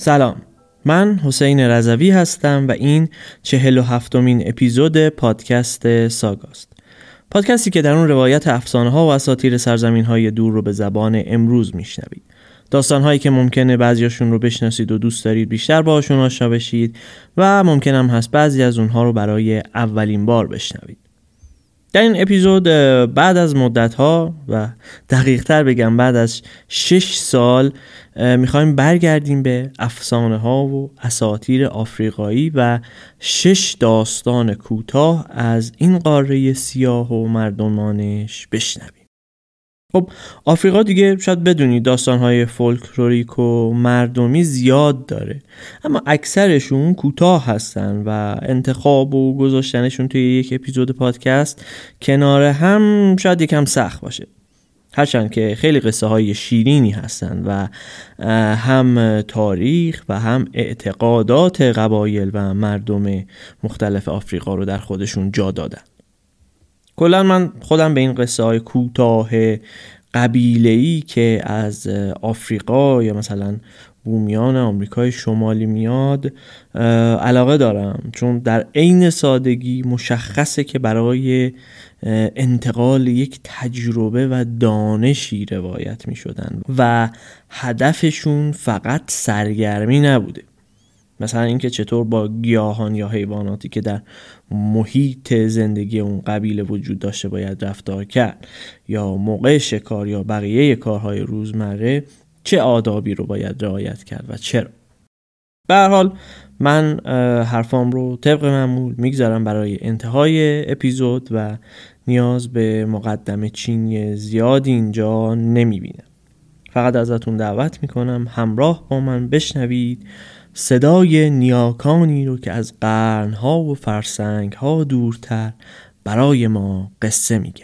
سلام، من حسین رضوی هستم و این 47مین اپیزود پادکست ساگاست. پادکستی که در اون روایت افسانه ها و اساطیر سرزمین های دور رو به زبان امروز میشنوید. داستان هایی که ممکنه بعضیاشون رو بشناسید و دوست دارید بیشتر باهاشون آشنا بشید و ممکن هم هست بعضی از اونها رو برای اولین بار بشنوید. در این اپیزود بعد از مدت‌ها و دقیق‌تر بگم بعد از 6 سال میخوایم برگردیم به افسانه ها و اساطیر آفریقایی و 6 داستان کوتاه از این قاره سیاه و مردمانش بشنویم. خب آفریقا دیگه شاید بدونید داستان‌های فولکلوریک و مردمی زیاد داره، اما اکثرشون کوتاه هستن و انتخاب و گذاشتنشون توی یک اپیزود پادکست کنار هم شاید یکم سخت باشه، هرچند که خیلی قصه های شیرینی هستن و هم تاریخ و هم اعتقادات قبایل و مردم مختلف آفریقا رو در خودشون جا دادن. کلا من خودم به این قصه های کوتاه قبیله‌ای که از آفریقا یا مثلا بومیان آمریکای شمالی میاد علاقه دارم، چون در عین سادگی مشخصه که برای انتقال یک تجربه و دانشی روایت می شدن و هدفشون فقط سرگرمی نبوده. مثلا اینکه چطور با گیاهان یا حیواناتی که در محیط زندگی اون قبیله وجود داشته باید رفتار کرد، یا موقع شکار یا بقیه کارهای روزمره چه آدابی رو باید رعایت کرد و چرا. به هر حال من حرفام رو طبق معمول میگذارم برای انتهای اپیزود و نیاز به مقدمه چینی زیادی اینجا نمیبینم. فقط ازتون دعوت میکنم همراه با من بشنوید صدای نیاکانی رو که از قرنها و فرسنگها دورتر برای ما قصه میگن.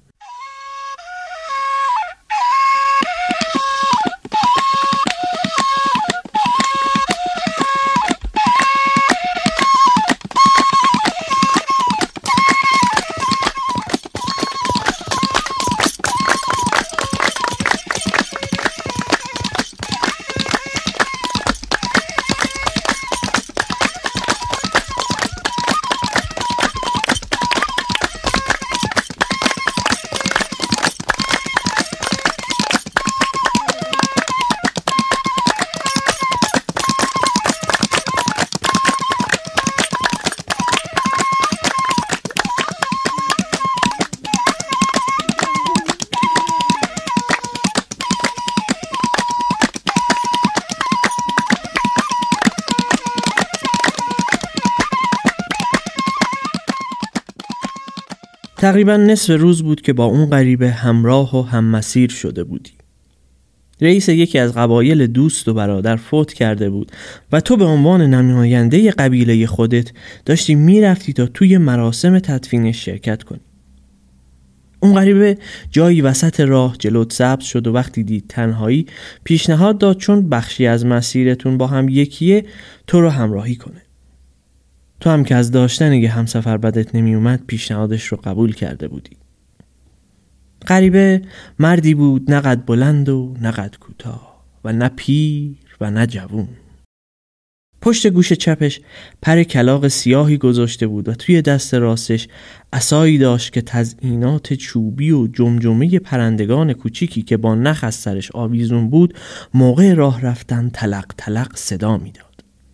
تقریبا نصف روز بود که با اون غریبه همراه و هم مسیر شده بودی. رئیس یکی از قبایل دوست و برادر فوت کرده بود و تو به عنوان نماینده قبیله خودت داشتی میرفتی تا توی مراسم تدفینش شرکت کنی. اون غریبه جایی وسط راه جلوت سبز شد و وقتی دید تنهایی پیشنهاد داد چون بخشی از مسیرتون با هم یکیه تو رو همراهی کنه. تو هم که از داشتن یه همسفر بدت نمی اومد پیشنهادش رو قبول کرده بودی. غریبه مردی بود نه قد بلند و نه قد کوتاه و نه پیر و نه جوون. پشت گوش چپش پر کلاغ سیاهی گذاشته بود و توی دست راستش عصایی داشت که تزئینات چوبی و جمجمه پرندگان کوچیکی که با نخ از سرش آویزون بود موقع راه رفتن تلق تلق صدا میداد.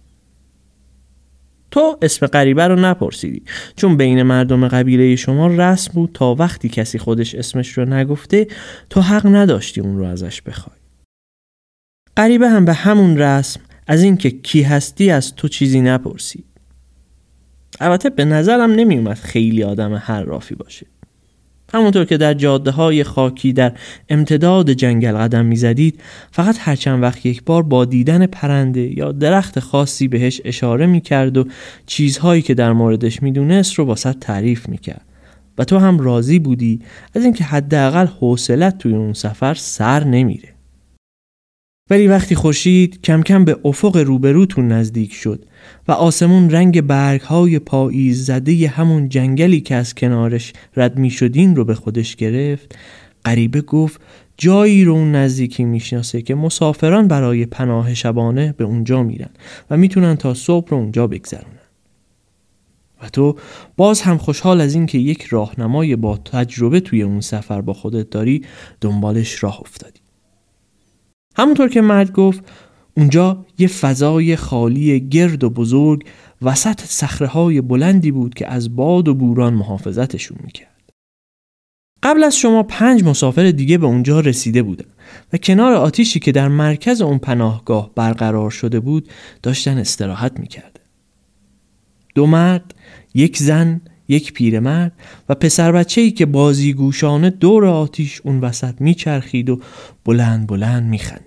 تو اسم غریبه رو نپرسیدی چون بین مردم قبیله شما رسم بود تا وقتی کسی خودش اسمش رو نگفته تو حق نداشتی اون رو ازش بخوای. غریبه هم به همون رسم از این که کی هستی از تو چیزی نپرسید. البته به نظرم نمی اومد خیلی آدم حرافی باشه. همونطور که در جاده های خاکی در امتداد جنگل قدم می زدید فقط هر چند وقت یک بار با دیدن پرنده یا درخت خاصی بهش اشاره می کرد و چیزهایی که در موردش می دونست رو واسط تعریف می کرد و تو هم راضی بودی از اینکه حداقل حوصلت توی اون سفر سر نمیره. ولی وقتی خورشید کم کم به افق روبروتون نزدیک شد و آسمون رنگ برگ‌های پاییز زده همون جنگلی که از کنارش رد می شدین رو به خودش گرفت، غریبه گفت جایی رو اون نزدیکی میشناسه که مسافران برای پناه شبانه به اونجا میرن و میتونن تا صبح رو اونجا بگذرونن. و تو باز هم خوشحال از این که یک راهنمای با تجربه توی اون سفر با خودت داری دنبالش راه افتادی. همونطور که مرد گفت، اونجا یه فضای خالی گرد و بزرگ وسط صخره‌های بلندی بود که از باد و بوران محافظتشون میکرد. قبل از شما 5 مسافر دیگه به اونجا رسیده بودن و کنار آتیشی که در مرکز اون پناهگاه برقرار شده بود داشتن استراحت میکرد. 2 مرد، 1 زن، 1 پیرمرد و پسر بچه‌ای که بازیگوشانه دور آتیش اون وسط میچرخید و بلند بلند میخندید.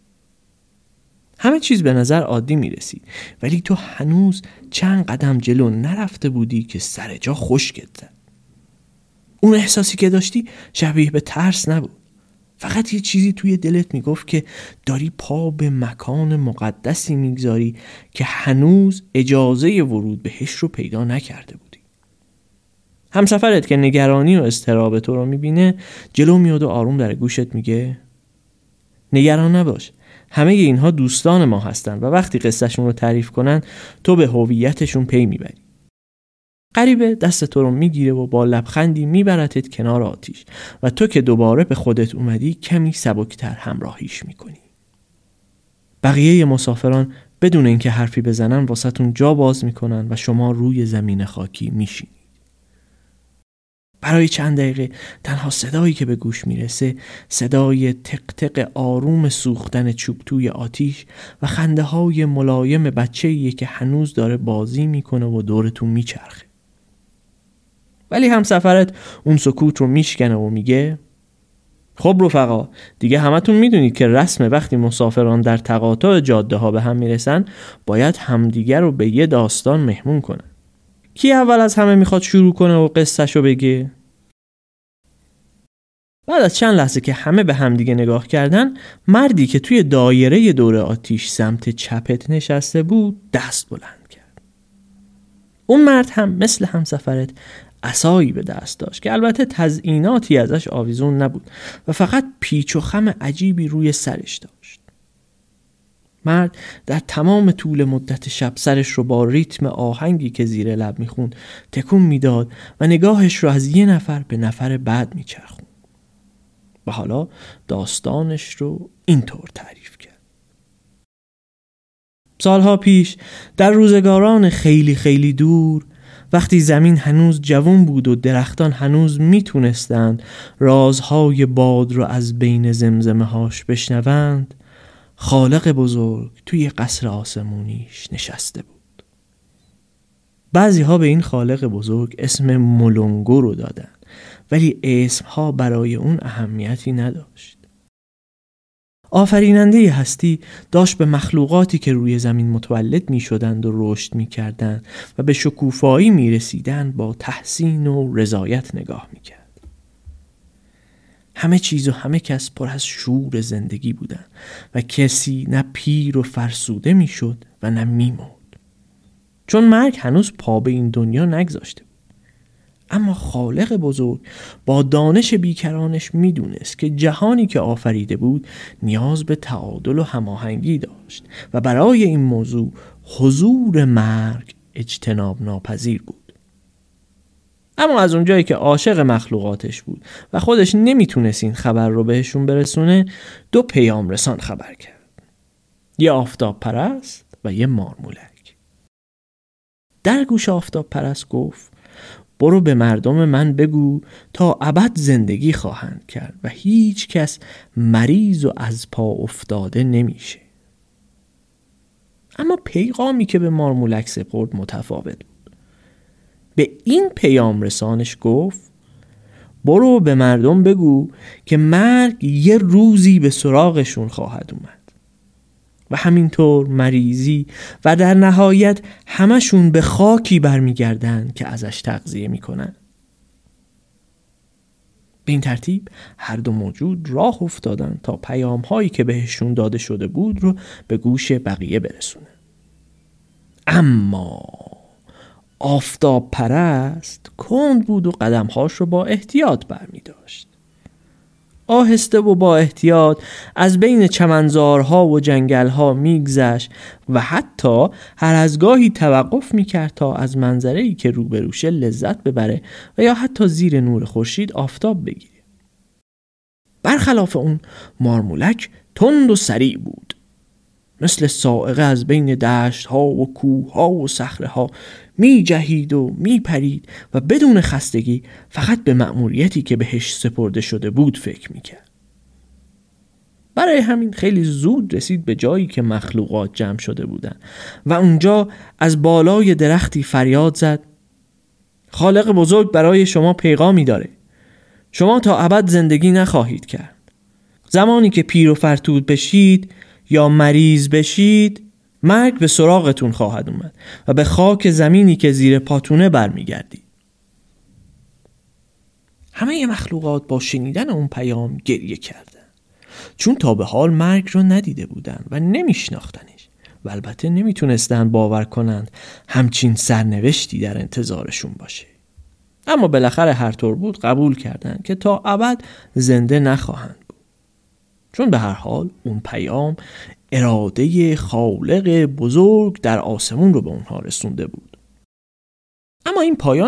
همه چیز به نظر عادی میرسید، ولی تو هنوز چند قدم جلو نرفته بودی که سر جا خشکت زد. اون احساسی که داشتی شبیه به ترس نبود. فقط یه چیزی توی دلت میگفت که داری پا به مکان مقدسی میگذاری که هنوز اجازه ورود بهش رو پیدا نکرده بودی. همسفرت که نگرانی و اضطراب تو رو میبینه جلو میاد و آروم در گوشت میگه نگران نباش، همه اینها دوستان ما هستن و وقتی قصهشون رو تعریف کنن تو به هویتشون پی میبری. غریبه دست تو رو میگیره و با لبخندی میبرتت کنار آتیش و تو که دوباره به خودت اومدی کمی سبکتر همراهیش میکنی. بقیه مسافران بدون اینکه حرفی بزنن واسهتون جا باز میکنن و شما روی زمین خاکی میشینید. برای چند دقیقه تنها صدایی که به گوش میرسه صدای تق تق آروم سوختن چوب توی آتیش و خنده های ملایم بچه‌ایه که هنوز داره بازی میکنه و دورتون میچرخه. ولی همسفرت اون سکوت رو میشکنه و میگه خب رفقا، دیگه همتون میدونید که رسم وقتی مسافران در تقاطع جاده ها به هم میرسن باید همدیگر رو به یه داستان مهمون کنن. کی اول از همه میخواد شروع کنه و قصه‌شو بگه؟ بعد از چند لحظه که همه به همدیگه نگاه کردن، مردی که توی دایره دور آتیش سمت چپت نشسته بود دست بلند کرد. اون مرد هم مثل همسفرت عصایی به دست داشت که البته تزییناتی ازش آویزون نبود و فقط پیچ و خم عجیبی روی سرش داشت. مرد در تمام طول مدت شب سرش رو با ریتم آهنگی که زیر لب میخوند تکون میداد و نگاهش رو از یه نفر به نفر بعد میچرخوند. و حالا داستانش رو اینطور تعریف کرد. سالها پیش در روزگاران خیلی خیلی دور، وقتی زمین هنوز جوان بود و درختان هنوز میتونستند رازهای باد رو از بین زمزمه هاش بشنوند، خالق بزرگ توی قصر آسمونیش نشسته بود. بعضی ها به این خالق بزرگ اسم مولونگو رو دادن، ولی اسمها برای اون اهمیتی نداشت. آفریننده هستی داشت به مخلوقاتی که روی زمین متولد می شدند و رشد می کردند و به شکوفایی می رسیدند با تحسین و رضایت نگاه می کرد. همه چیز و همه کس پر از شور زندگی بودند و کسی نه پیر و فرسوده می شد و نه می مرد، چون مرگ هنوز پا به این دنیا نگذاشته بود. اما خالق بزرگ با دانش بیکرانش میدونست که جهانی که آفریده بود نیاز به تعادل و هماهنگی داشت و برای این موضوع حضور مرگ اجتناب ناپذیر بود. اما از اونجایی که عاشق مخلوقاتش بود و خودش نمیتونست این خبر رو بهشون برسونه، 2 پیام رسان خبر کرد. یه آفتاب پرست و یه مارمولک. در گوش آفتاب پرست گفت برو به مردم من بگو تا ابد زندگی خواهند کرد و هیچ کس مریض و از پا افتاده نمیشه. اما پیغامی که به مارمولک سپرد متفاوت بود. به این پیام رسانش گفت برو به مردم بگو که مرگ یه روزی به سراغشون خواهد اومد و همینطور مریضی و در نهایت همشون به خاکی برمیگردن که ازش تغذیه میکنن. به این ترتیب هر 2 موجود راه افتادن تا پیام هایی که بهشون داده شده بود رو به گوش بقیه برسونن. اما آفتاب پرست کند بود و قدمهاش رو با احتیاط برمی داشت. آهسته و با احتیاط از بین چمنزارها و جنگلها میگذشت و حتی هر از گاهی توقف میکرد تا از منظره‌ای که روبروشه لذت ببره و یا حتی زیر نور خورشید آفتاب بگیره. برخلاف اون مارمولک تند و سریع بود. مثل صاعقه از بین دشت‌ها و کوه‌ها و صخره‌ها می‌جهید و می‌پرید و بدون خستگی فقط به مأموریتی که بهش سپرده شده بود فکر می‌کرد. برای همین خیلی زود رسید به جایی که مخلوقات جمع شده بودند و اونجا از بالای درختی فریاد زد: خالق بزرگ برای شما پیغامی داره. شما تا ابد زندگی نخواهید کرد. زمانی که پیر و فرتود بشید یا مریض بشید، مرگ به سراغتون خواهد اومد و به خاک زمینی که زیر پاتونه برمیگردید. همه مخلوقات با شنیدن اون پیام گریه کردن، چون تا به حال مرگ رو ندیده بودن و نمیشناختنش و البته نمیتونستن باور کنند همچین سرنوشتی در انتظارشون باشه. اما بالاخره هر طور بود قبول کردند که تا ابد زنده نخواهند بود، چون به هر حال اون پیام اراده خالق بزرگ در آسمون رو به اونها رسونده بود. اما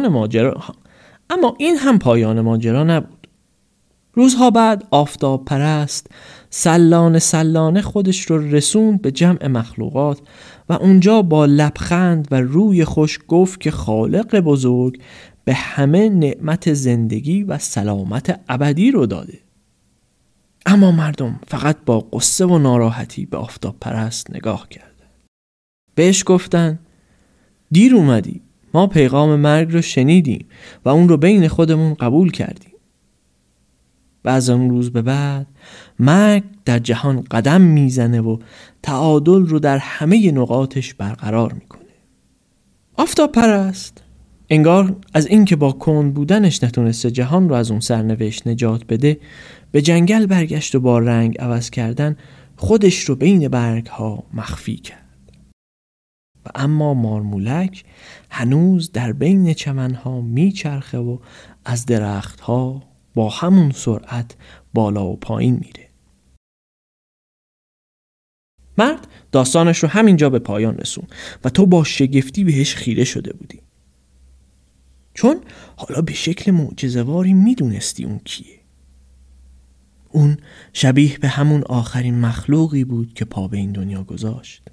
این هم پایان ماجرا نبود. روزها بعد آفتاب پرست سلانه خودش رو رسوند به جمع مخلوقات و اونجا با لبخند و روی خوش گفت که خالق بزرگ به همه نعمت زندگی و سلامت ابدی رو داده. اما مردم فقط با غصه و ناراحتی به آفتاب پرست نگاه کردن. بهش گفتن: دیر اومدی، ما پیغام مرگ رو شنیدیم و اون رو بین خودمون قبول کردیم. و از اون روز به بعد مرگ در جهان قدم میزنه و تعادل رو در همه نقاطش برقرار میکنه. آفتاب پرست انگار از اینکه با کند بودنش نتونسته جهان رو از اون سرنوشت نجات بده، به جنگل برگشت و با رنگ عوض کردن خودش رو بین برگ ها مخفی کرد. و اما مارمولک هنوز در بین چمن ها میچرخه و از درخت ها با همون سرعت بالا و پایین میره. مرد داستانش رو همینجا به پایان رسون و تو با شگفتی بهش خیره شده بودی، چون حالا به شکل معجزه‌واری میدونستی اون کیه. اون شبیه به همون آخرین مخلوقی بود که پا به این دنیا گذاشت.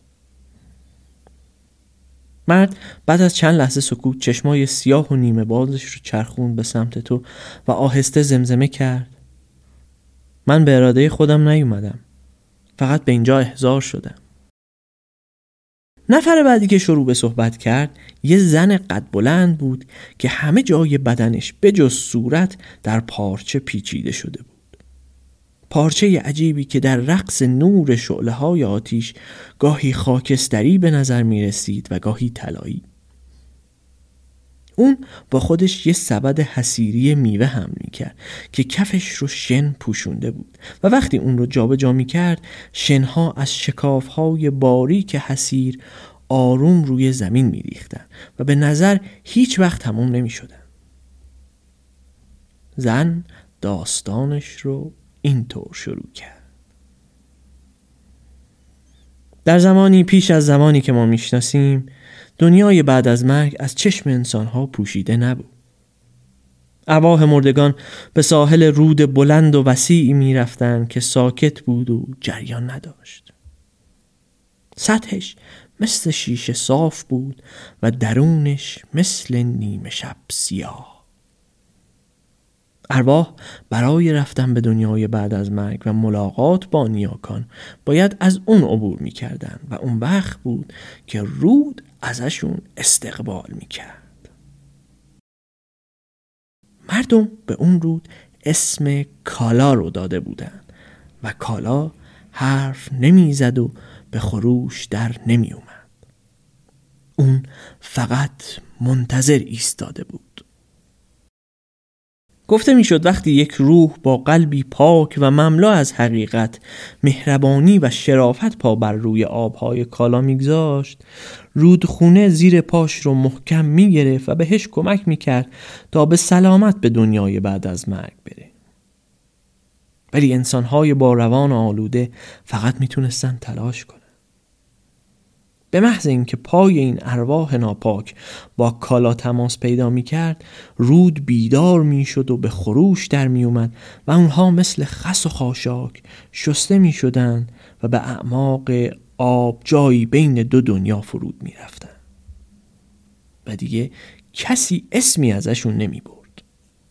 مرد بعد از چند لحظه سکوت چشمای سیاه و نیمه بازش رو چرخوند به سمت تو و آهسته زمزمه کرد: من به اراده خودم نیومدم، فقط به اینجا احضار شدم. نفر بعدی که شروع به صحبت کرد یه زن قد بلند بود که همه جای بدنش به جز صورت در پارچه پیچیده شده بود. پارچه عجیبی که در رقص نور شعله‌های آتیش گاهی خاکستری به نظر می رسید و گاهی طلایی. اون با خودش یه سبد حصیری میوه حمل می کرد که کفش رو شن پوشونده بود و وقتی اون رو جابجا می کرد شنها از شکافهای باریک حصیر آروم روی زمین می ریختن و به نظر هیچ وقت تموم نمی شدن. زن داستانش رو اینطور شروع کرد: در زمانی پیش از زمانی که ما میشناسیم، دنیای بعد از مرگ از چشم انسانها پوشیده نبود. ارواح مردگان به ساحل رود بلند و وسیعی میرفتند که ساکت بود و جریان نداشت. سطحش مثل شیشه صاف بود و درونش مثل نیمه شب سیاه. ارواح برای رفتن به دنیای بعد از مرگ و ملاقات با نیاکان باید از اون عبور می‌کردن و اون وقت بود که رود ازشون استقبال می‌کرد. مردم به اون رود اسم کالا رو داده بودن و کالا حرف نمی‌زد و به خروش در نمی‌اومد. اون فقط منتظر ایستاده بود. گفته میشد وقتی یک روح با قلبی پاک و مملو از حقیقت، مهربانی و شرافت پا بر روی آبهای کالا میگذاشت، رودخونه زیر پاش رو محکم میگرفت و بهش کمک میکرد تا به سلامت به دنیای بعد از مرگ بره. ولی انسان‌های با روان آلوده فقط میتونستن تلاش کنن. به محض اینکه پای این ارواح ناپاک با کالا تماس پیدا میکرد، رود بیدار میشد و به خروش در میومد و اونها مثل خس و خاشاک شسته میشدن و به اعماق آب جایی بین دو دنیا فرود میرفتن و دیگه کسی اسمی ازشون نمی برد.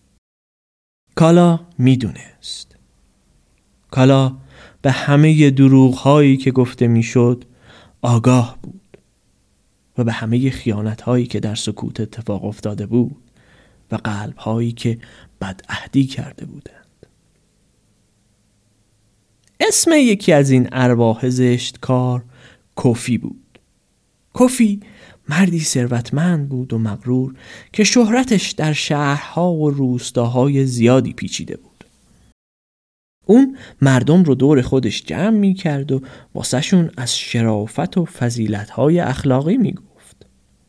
کالا میدونست. کالا به همه دروغ هایی که گفته میشد آگاه بود و به همه خیانت هایی که در سکوت اتفاق افتاده بود و قلب هایی که بدعهدی کرده بودند. اسم یکی از این ارواح زشتکار کوفی بود. کوفی مردی ثروتمند بود و مغرور که شهرتش در شهرها و روستاهای زیادی پیچیده بود. اون مردم رو دور خودش جمع می کرد و واسه شون از شرافت و فضیلت‌های اخلاقی می گفت.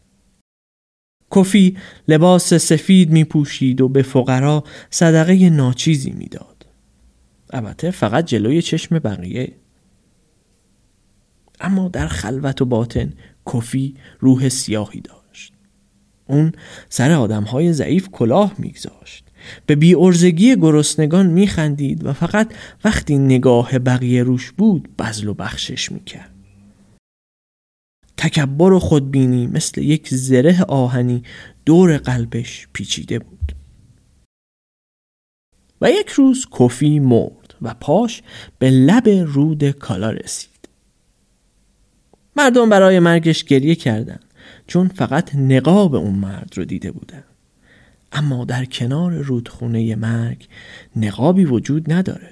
کوفی لباس سفید می پوشید و به فقرا صدقه ناچیزی می داد. البته فقط جلوی چشم بقیه. اما در خلوت و باطن کوفی روح سیاهی داشت. اون سر آدم‌های ضعیف کلاه می‌گذاشت، به بی‌عرضگی گرسنگان می‌خندید و فقط وقتی نگاه بقیه روش بود بذل و بخشش می‌کرد. تکبر و خودبینی مثل یک زره آهنی دور قلبش پیچیده بود. و یک روز کوفی مرد و پاش به لب رود کالا رسید. مردم برای مرگش گریه کردند چون فقط نقاب اون مرد رو دیده بودن. اما در کنار رودخونه مرگ نقابی وجود نداره.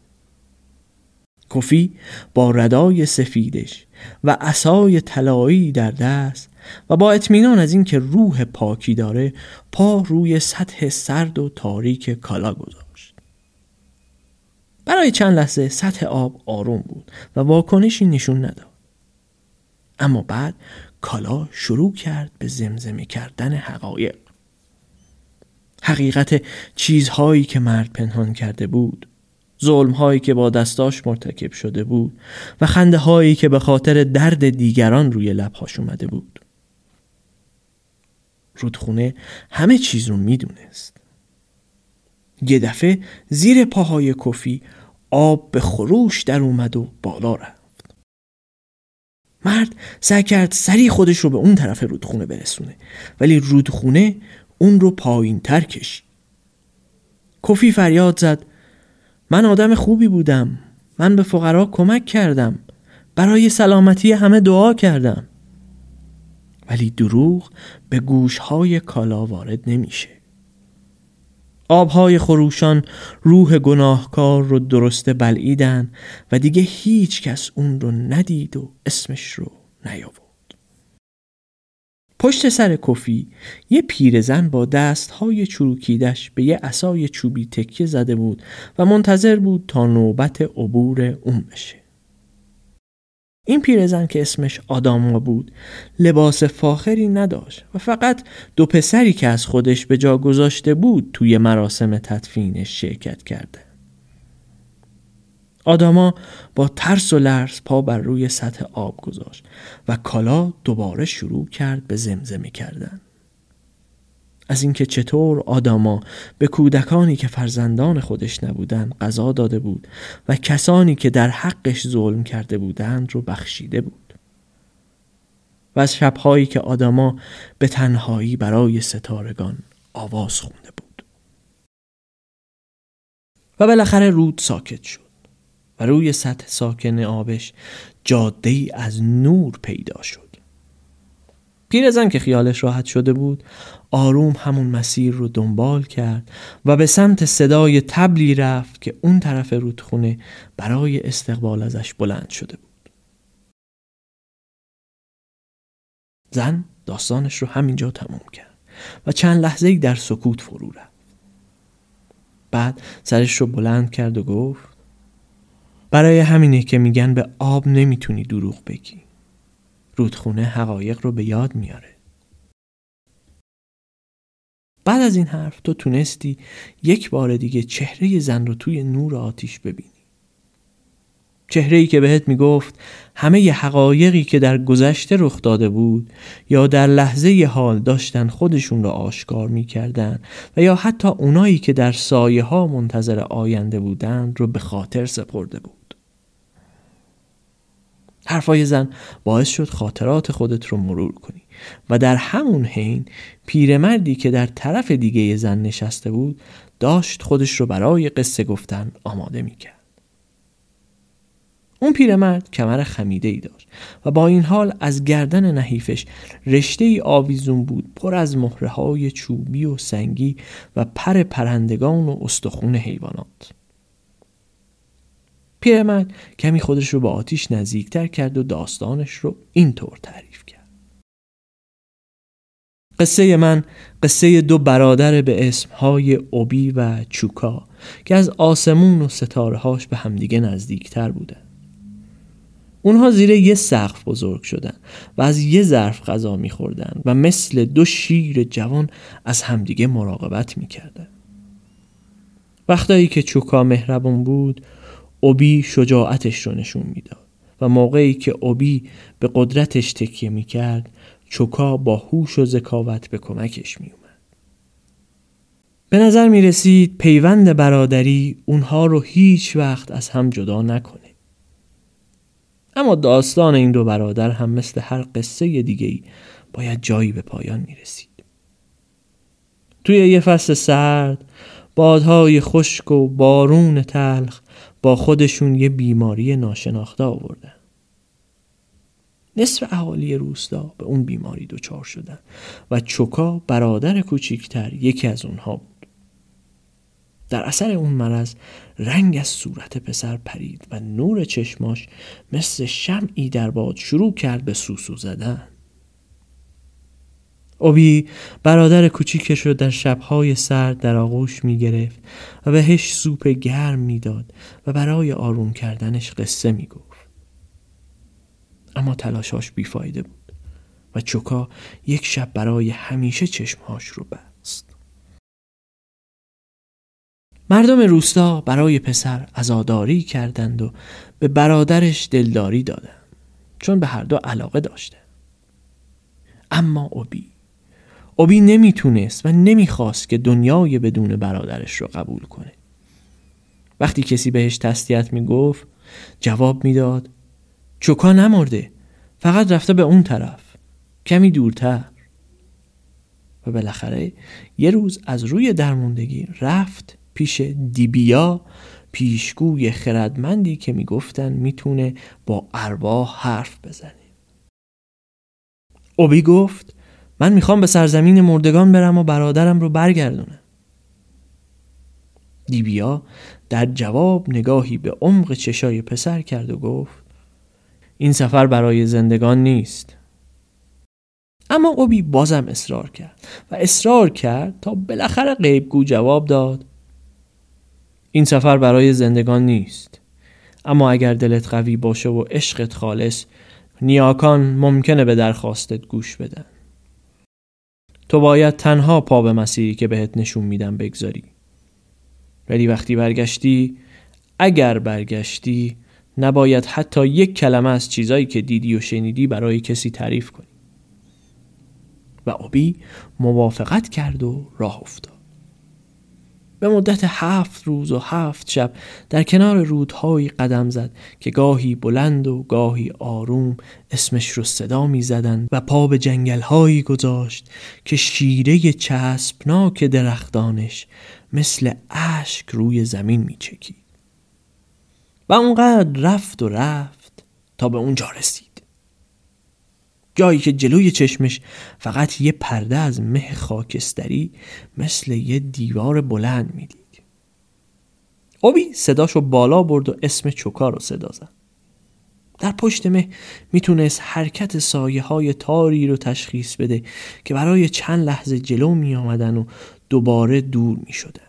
کوفی با ردای سفیدش و عصای طلایی در دست و با اطمینان از این که روح پاکی داره پا روی سطح سرد و تاریک کالا گذاشت. برای چند لحظه سطح آب آروم بود و واکنشی نشون نداد. اما بعد کالا شروع کرد به زمزمه کردن حقایق. حقیقت چیزهایی که مرد پنهان کرده بود، ظلمهایی که با دستاش مرتکب شده بود و خنده هایی که به خاطر درد دیگران روی لبهاش اومده بود. رودخونه همه چیز رو میدونست. یه دفعه زیر پاهای کوفی آب به خروش در اومد و بالا رفت. مرد سعی کرد سریع خودش رو به اون طرف رودخونه برسونه، ولی رودخونه اون رو پایین تر کشید. کوفی فریاد زد: من آدم خوبی بودم. من به فقرا کمک کردم. برای سلامتی همه دعا کردم. ولی دروغ به گوشهای کالا وارد نمیشه. آبهای خروشان روح گناهکار رو درسته بلعیدن و دیگه هیچ کس اون رو ندید و اسمش رو نیاورد. پشت سر کوفی یه پیرزن با دستهای چروکیدش به یه عصای چوبی تکیه زده بود و منتظر بود تا نوبت عبور اون بشه. این پیرزن که اسمش آداما بود لباس فاخری نداشت و فقط دو پسری که از خودش به جا گذاشته بود توی مراسم تدفینش شرکت کرده. آداما با ترس و لرز پا بر روی سطح آب گذاشت و کالا دوباره شروع کرد به زمزمه کردن. از اینکه چطور آداما به کودکانی که فرزندان خودش نبودن غذا داده بود و کسانی که در حقش ظلم کرده بودند رو بخشیده بود. و از شبهایی که آداما به تنهایی برای ستارگان آواز خونده بود. و بالاخره رود ساکت شد و روی سطح ساکن آبش جاده‌ای از نور پیدا شد. پیرزن که خیالش راحت شده بود آروم همون مسیر رو دنبال کرد و به سمت صدای طبلی رفت که اون طرف رودخونه برای استقبال ازش بلند شده بود. زن داستانش رو همینجا تموم کرد و چند لحظه‌ای در سکوت فرو رفت. بعد سرش رو بلند کرد و گفت: برای همینه که میگن به آب نمیتونی دروغ بگی. رودخونه حقایق رو به یاد میاره. بعد از این حرف تو تونستی یک بار دیگه چهره زن رو توی نور آتیش ببینی. چهره‌ای که بهت میگفت همه ی حقایقی که در گذشته رخ داده بود یا در لحظه ی حال داشتن خودشون را آشکار میکردن و یا حتی اونایی که در سایه ها منتظر آینده بودن رو به خاطر سپرده بود. حرفای زن باعث شد خاطرات خودت رو مرور کنی و در همون حین پیرمردی که در طرف دیگه زن نشسته بود داشت خودش رو برای قصه گفتن آماده میکرد. اون پیرمرد کمر خمیده‌ای داشت و با این حال از گردن نحیفش رشته‌ای آویزون بود پر از مهره‌های چوبی و سنگی و پر پرندگان و استخوان حیوانات. پیرمرد کمی خودش رو به آتیش نزدیکتر کرد و داستانش رو اینطور تعریف کرد. قصه من قصه دو برادر به اسمهای اوبی و چوکا که از آسمون و ستاره‌هاش به همدیگه نزدیکتر بودن. اونها زیر یه سقف بزرگ شدن و از یه ظرف غذا می‌خوردن و مثل دو شیر جوان از همدیگه مراقبت می‌کردن. وقتایی که چوکا مهربون بود، اوبی شجاعتش رو نشون میداد و موقعی که اوبی به قدرتش تکیه می‌کرد، چوکا با هوش و ذکاوت به کمکش می‌اومد. به نظر می‌رسید پیوند برادری اونها رو هیچ وقت از هم جدا نکنه. اما داستان این دو برادر هم مثل هر قصه دیگه‌ای باید جایی به پایان می‌رسید. توی یه فصل سرد، بادهای خشک و بارون تلخ با خودشون یه بیماری ناشناخته آوردن. نصف اهالی روستا به اون بیماری دچار شدن و چوکا برادر کوچیکتر یکی از اونها بود. در اثر اون مرض رنگ از صورت پسر پرید و نور چشماش مثل شمعی در باد شروع کرد به سوسو زدن. اوبی برادر کوچیکش رو در شبهای سرد در آغوش می گرفت و بهش سوپ گرم می داد و برای آروم کردنش قصه می گفت. اما تلاشاش بیفایده بود و چوکا یک شب برای همیشه چشمهاش رو بست. مردم روستا برای پسر عزاداری کردند و به برادرش دلداری دادند چون به هر دو علاقه داشته. اما اوبی نمیتونست و نمیخواست که دنیای بدون برادرش رو قبول کنه. وقتی کسی بهش تسلیت میگفت جواب میداد چوکا نمرده، فقط رفته به اون طرف، کمی دورتر. و بالاخره یه روز از روی درموندگی رفت پیش دیبیا، پیشگوی خردمندی که میگفتن میتونه با ارواح حرف بزنه. اوبی گفت من میخوام به سرزمین مردگان برم و برادرم رو برگردونم. دیبیا در جواب نگاهی به عمق چشای پسر کرد و گفت این سفر برای زندگان نیست. اما اوبی بازم اصرار کرد تا بالاخره غیبگو جواب داد این سفر برای زندگان نیست، اما اگر دلت قوی باشه و عشقت خالص، نیاکان ممکنه به درخواستت گوش بدن. تو باید تنها پا به مسیری که بهت نشون میدم بگذاری. ولی وقتی اگر برگشتی نباید حتی یک کلمه از چیزایی که دیدی و شنیدی برای کسی تعریف کنی. و اوبی موافقت کرد و راه افتاد. به مدت 7 روز و 7 شب در کنار رودهایی قدم زد که گاهی بلند و گاهی آروم اسمش رو صدا می زدن و پا به جنگلهایی گذاشت که شیره چسبناک درختانش مثل اشک روی زمین می چکید. و اونقدر رفت تا به اونجا رسید. جایی که جلوی چشمش فقط یه پرده از مه خاکستری مثل یه دیوار بلند میدید. اوبی صداشو بالا برد و اسم چوکا رو صدا زد. در پشت مه میتونست حرکت سایه های تاری رو تشخیص بده که برای چند لحظه جلو می آمدن و دوباره دور می شدن.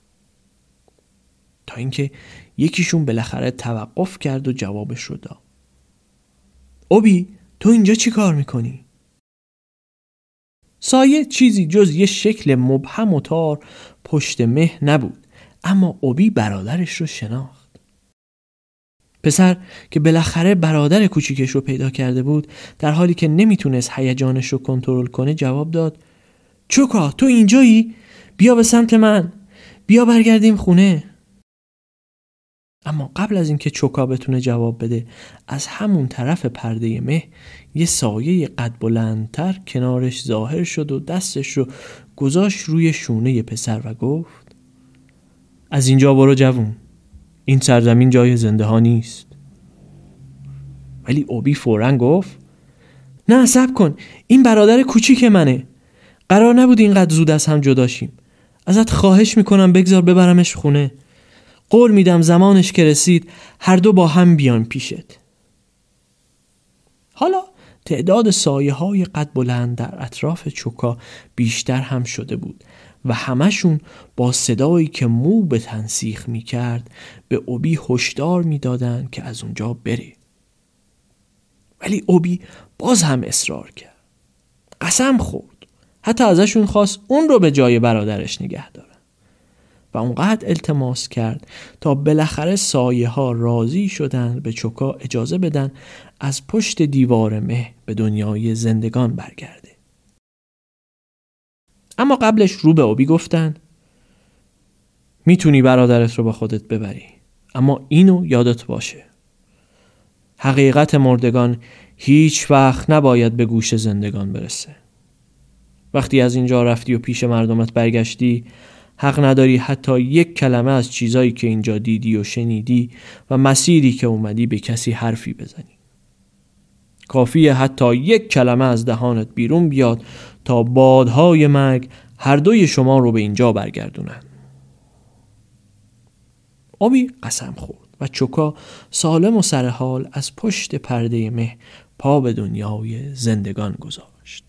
تا اینکه یکیشون بالاخره توقف کرد و جوابش رو داد. اوبی تو اینجا چی کار میکنی؟ سایه چیزی جز یه شکل مبهم و تار پشت مه نبود، اما اوبی برادرش رو شناخت. پسر که بالاخره برادر کوچیکش رو پیدا کرده بود، در حالی که نمیتونست هیجانش رو کنترل کنه جواب داد: چوکا، تو اینجایی؟ بیا به سمت من، بیا برگردیم خونه. اما قبل از اینکه چوکا بتونه جواب بده، از همون طرف پرده مه یه سایه قد بلندتر کنارش ظاهر شد و دستش رو گذاشت روی شونه پسر و گفت: از اینجا برو جوون، این سرزمین جای زنده ها نیست. ولی اوبی فوراً گفت: نه صبر کن، این برادر کوچیک منه، قرار نبود اینقدر زود از هم جدا شیم. ازت خواهش میکنم بگذار ببرمش خونه. قول میدم زمانش که رسید هر دو با هم بیان پیشت. حالا تعداد سایه های قد بلند در اطراف چوکا بیشتر هم شده بود و همشون با صدایی که مو به تن سیخ میکرد به اوبی هشدار میدادن که از اونجا بره. ولی اوبی باز هم اصرار کرد. قسم خورد. حتی ازشون خواست اون رو به جای برادرش نگه دارن و اونقدر التماس کرد تا بالاخره سایه ها راضی شدن به چوکا اجازه بدن از پشت دیوار مه به دنیای زندگان برگرده. اما قبلش رو به اوبی گفتن: میتونی برادرت رو با خودت ببری، اما اینو یادت باشه، حقیقت مردگان هیچ وقت نباید به گوش زندگان برسه. وقتی از اینجا رفتی و پیش مردمت برگشتی، حق نداری حتی یک کلمه از چیزایی که اینجا دیدی و شنیدی و مسیری که اومدی به کسی حرفی بزنی. کافیه حتی یک کلمه از دهانت بیرون بیاد تا بادهای مرگ هر دوی شما رو به اینجا برگردونن. اوبی قسم خورد و چوکا سالم و سرحال از پشت پرده مه پا به دنیای زندگان گذاشت.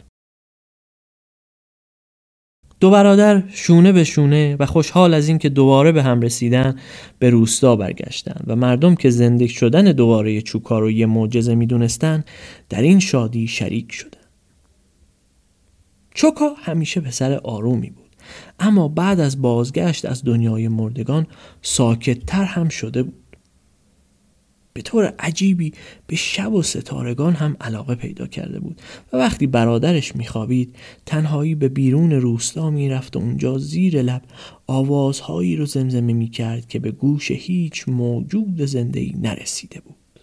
دو برادر شونه به شونه و خوشحال از این که دوباره به هم رسیدن به روستا برگشتن و مردم که زنده شدن دوباره چوکا رو یه معجزه میدونستن در این شادی شریک شدن. چوکا همیشه پسر آرومی بود، اما بعد از بازگشت از دنیای مردگان ساکت‌تر هم شده بود. به طور عجیبی به شب و ستارگان هم علاقه پیدا کرده بود و وقتی برادرش میخوابید تنهایی به بیرون روستا میرفت و اونجا زیر لب آوازهایی رو زمزمه میکرد که به گوش هیچ موجود زنده‌ای نرسیده بود.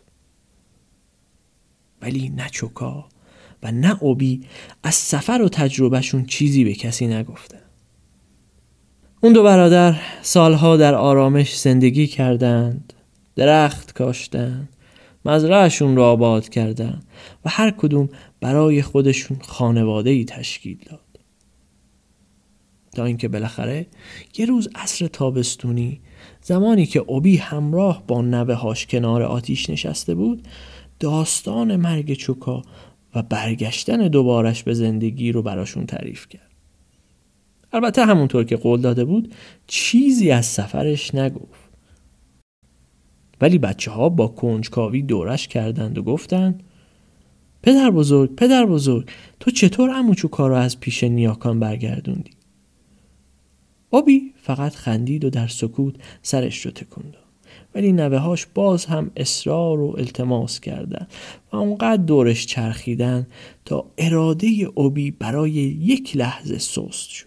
ولی نه چوکا و نه اوبی از سفر و تجربهشون چیزی به کسی نگفتن. اون دو برادر سالها در آرامش زندگی کردند، درخت کاشتن، مزرعهشون رو آباد کردن و هر کدوم برای خودشون خانواده‌ای تشکیل داد. تا اینکه بالاخره یه روز عصر تابستونی، زمانی که اوبی همراه با نوه‌هاش کنار آتیش نشسته بود، داستان مرگ چوکا و برگشتن دوبارش به زندگی رو براشون تعریف کرد. البته همونطور که قول داده بود چیزی از سفرش نگفت. ولی بچه‌ها با کنجکاوی دورش کردند و گفتند: پدر بزرگ، تو چطور عمو چوکا رو از پیش نیاکان برگردوندی؟ اوبی فقط خندید و در سکوت سرش رو تکون داد. ولی نوه‌هاش باز هم اصرار و التماس کردند و اونقدر دورش چرخیدن تا اراده اوبی برای یک لحظه سست شد.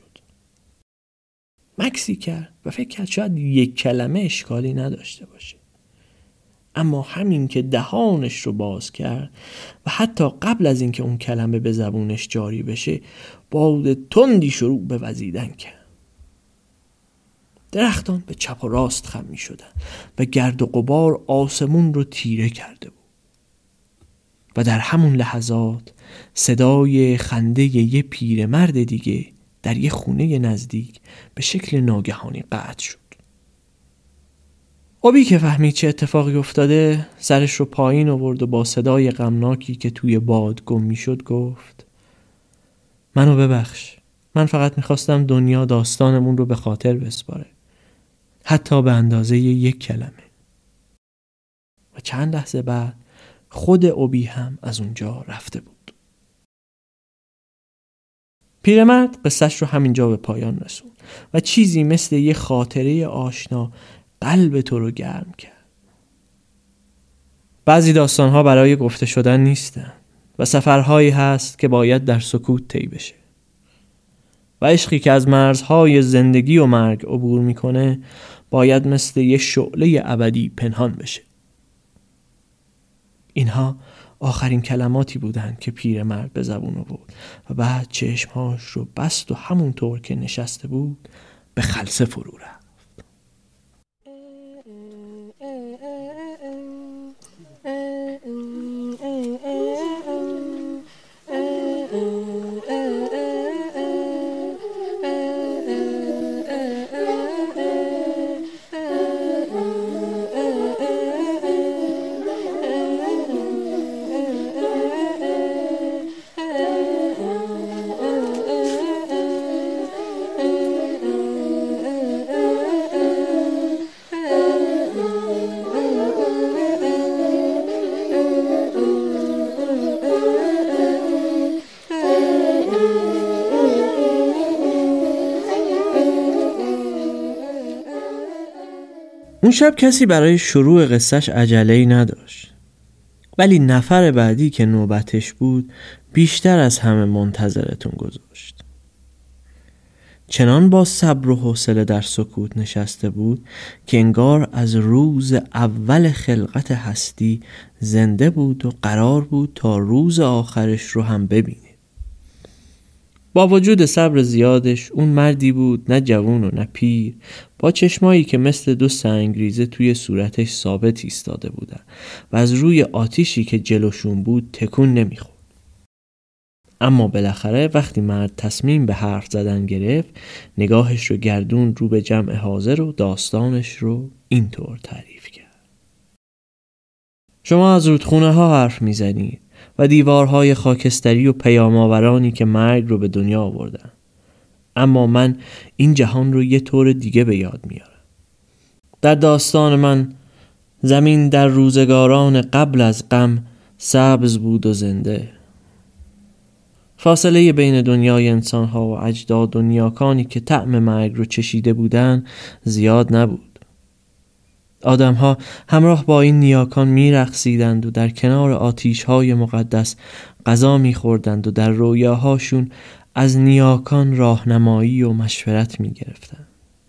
مکسی کرد و فکر کرد شاید یک کلمه اشکالی نداشته باشه. اما همین که دهانش رو باز کرد و حتی قبل از اینکه اون کلمه به زبونش جاری بشه باد تندی شروع به وزیدن کرد. درختان به چپ و راست خم می شدن و گرد و غبار آسمون رو تیره کرده بود. و در همون لحظات صدای خنده یه پیرمرد دیگه در یه خونه نزدیک به شکل ناگهانی قطع شد. اوبی که فهمید چه اتفاقی افتاده سرش رو پایین آورد و با صدای غمناکی که توی باد گم می شد گفت: منو ببخش، من فقط میخواستم دنیا داستانمون رو به خاطر بسپاره، حتی به اندازه یک کلمه. و چند لحظه بعد خود اوبی هم از اونجا رفته بود. پیرمرد قصه‌اش رو همینجا به پایان رسوند و چیزی مثل یه خاطره آشنا قلب تو رو گرم کرد. بعضی داستان‌ها برای گفته شدن نیستن و سفرهایی هست که باید در سکوت طی بشه. و عشقی که از مرزهای زندگی و مرگ عبور میکنه باید مثل یه شعله ابدی پنهان بشه. اینها آخرین کلماتی بودند که پیرمرد به زبون آورد و بعد چشمهاش رو بست و همونطور که نشسته بود به خلسه فرو رفت. اون شب کسی برای شروع قصهش عجله‌ای نداشت، ولی نفر بعدی که نوبتش بود بیشتر از همه منتظرتون گذاشت. چنان با صبر و حوصله در سکوت نشسته بود که انگار از روز اول خلقت هستی زنده بود و قرار بود تا روز آخرش رو هم ببینه. با وجود صبر زیادش اون مردی بود، نه جوان و نه پیر، با چشمایی که مثل دو سنگریزه توی صورتش ثابت ایستاده بودن و از روی آتیشی که جلوشون بود تکون نمیخورد. اما بالاخره وقتی مرد تصمیم به حرف زدن گرفت، نگاهش رو گردون رو به جمع حاضر و داستانش رو اینطور تعریف کرد: شما از رودخونه ها حرف میزنید و دیوارهای خاکستری و پیام‌آورانی که مرگ رو به دنیا آوردن، اما من این جهان رو یه طور دیگه به یاد میارم. در داستان من زمین در روزگاران قبل از غم سبز بود و زنده. فاصله بین دنیای انسانها و اجداد و نیاکانی که طعم مرگ رو چشیده بودن زیاد نبود. آدمها همراه با این نیاکان میرقصیدند و در کنار آتیش‌های مقدس غذا می‌خوردند و در رویاهاشون از نیاکان راهنمایی و مشورت می‌گرفتند.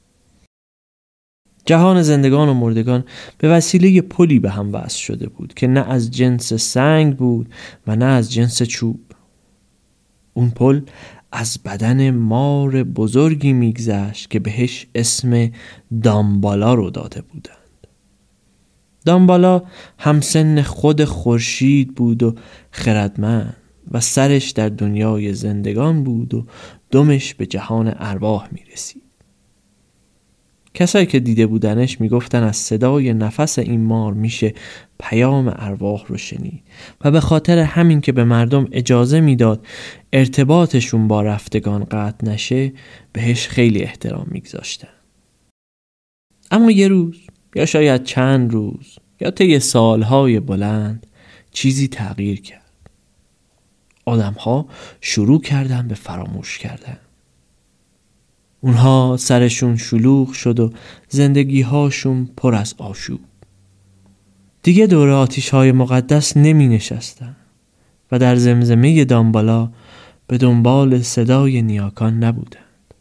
جهان زندگان و مردگان به وسیله پلی به هم وصل شده بود که نه از جنس سنگ بود و نه از جنس چوب. اون پل از بدن مار بزرگی میگذشت که بهش اسم دامبالا رو داده بودند. دامبالا همسن خود خورشید بود و خردمند و سرش در دنیای زندگان بود و دمش به جهان ارواح میرسید. کسایی که دیده بودنش میگفتن از صدای نفس این مار میشه پیام ارواح رو شنید و به خاطر همین که به مردم اجازه میداد ارتباطشون با رفتگان قطع نشه بهش خیلی احترام میگذاشتن. اما یه روز یا شاید چند روز یا طی سالهای بلند چیزی تغییر کرد. آدم‌ها شروع کردن به فراموش کردن. اونها سرشون شلوغ شد و زندگی‌هاشون پر از آشوب. دیگه دور آتیش‌های مقدس نمی نشستن و در زمزمه دامبالا به دنبال صدای نیاکان نبودند.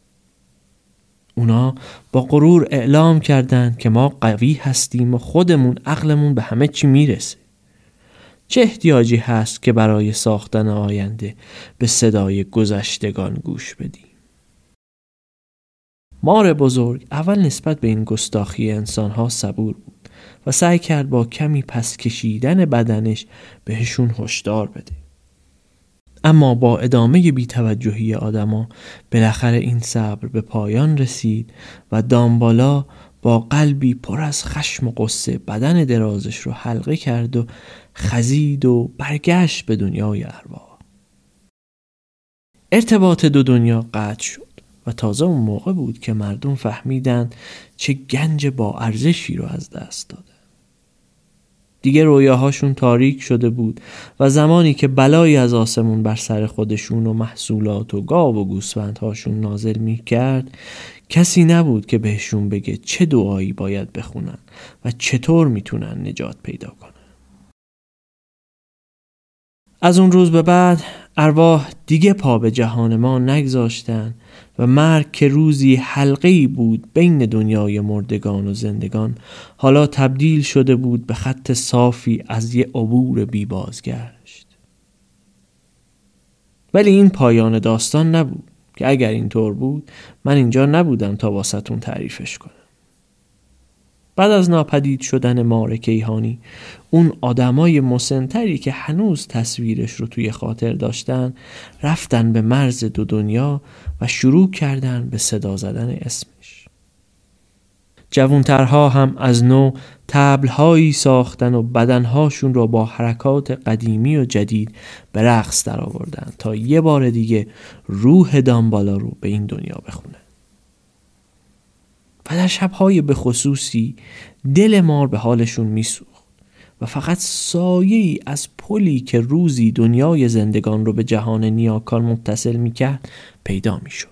اونا با غرور اعلام کردند که ما قوی هستیم و خودمون عقلمون به همه چی میرسه. چه احتیاجی هست که برای ساختن آینده به صدای گذشتگان گوش بدیم؟ مار بزرگ اول نسبت به این گستاخی انسان‌ها صبور بود و سعی کرد با کمی پس کشیدن بدنش بهشون هشدار بده. اما با ادامه بی‌توجهی آدما بالاخره این صبر به پایان رسید و دامبالا با قلبی پر از خشم و غصه بدن درازش رو حلقه کرد و خزید و برگشت به دنیای ارواح. ارتباط دو دنیا قطع شد و تازه اون موقع بود که مردم فهمیدند چه گنج با ارزشی رو از دست دادن. دیگه رویاهاشون تاریک شده بود و زمانی که بلایی از آسمون بر سر خودشون و محصولات و گاو و گوسفندهاشون نازل می‌کرد، کسی نبود که بهشون بگه چه دعایی باید بخونن و چطور میتونن نجات پیدا کنن. از اون روز به بعد ارواح دیگه پا به جهان ما نگذاشتن و مرگ که روزی حلقه‌ای بود بین دنیای مردگان و زندگان، حالا تبدیل شده بود به خط صافی از یه عبور بی بازگشت. ولی این پایان داستان نبود که اگر اینطور بود من اینجا نبودم تا واسه‌تون تعریفش کنم. بعد از ناپدید شدن مار کیهانی، اون آدمای مسن‌تری که هنوز تصویرش رو توی خاطر داشتن رفتن به مرز دو دنیا و شروع کردن به صدا زدن اسمش. جوانترها هم از نو طبل‌هایی ساختن و بدنهاشون رو با حرکات قدیمی و جدید به رقص در آوردن تا یه بار دیگه روح دامبالا رو به این دنیا بخونه. و در شب‌های به خصوصی دل مار به حالشون میسوخت و فقط سایه‌ای از پلی که روزی دنیای زندگان رو به جهان نیاکان متصل میکرد پیدا میشد.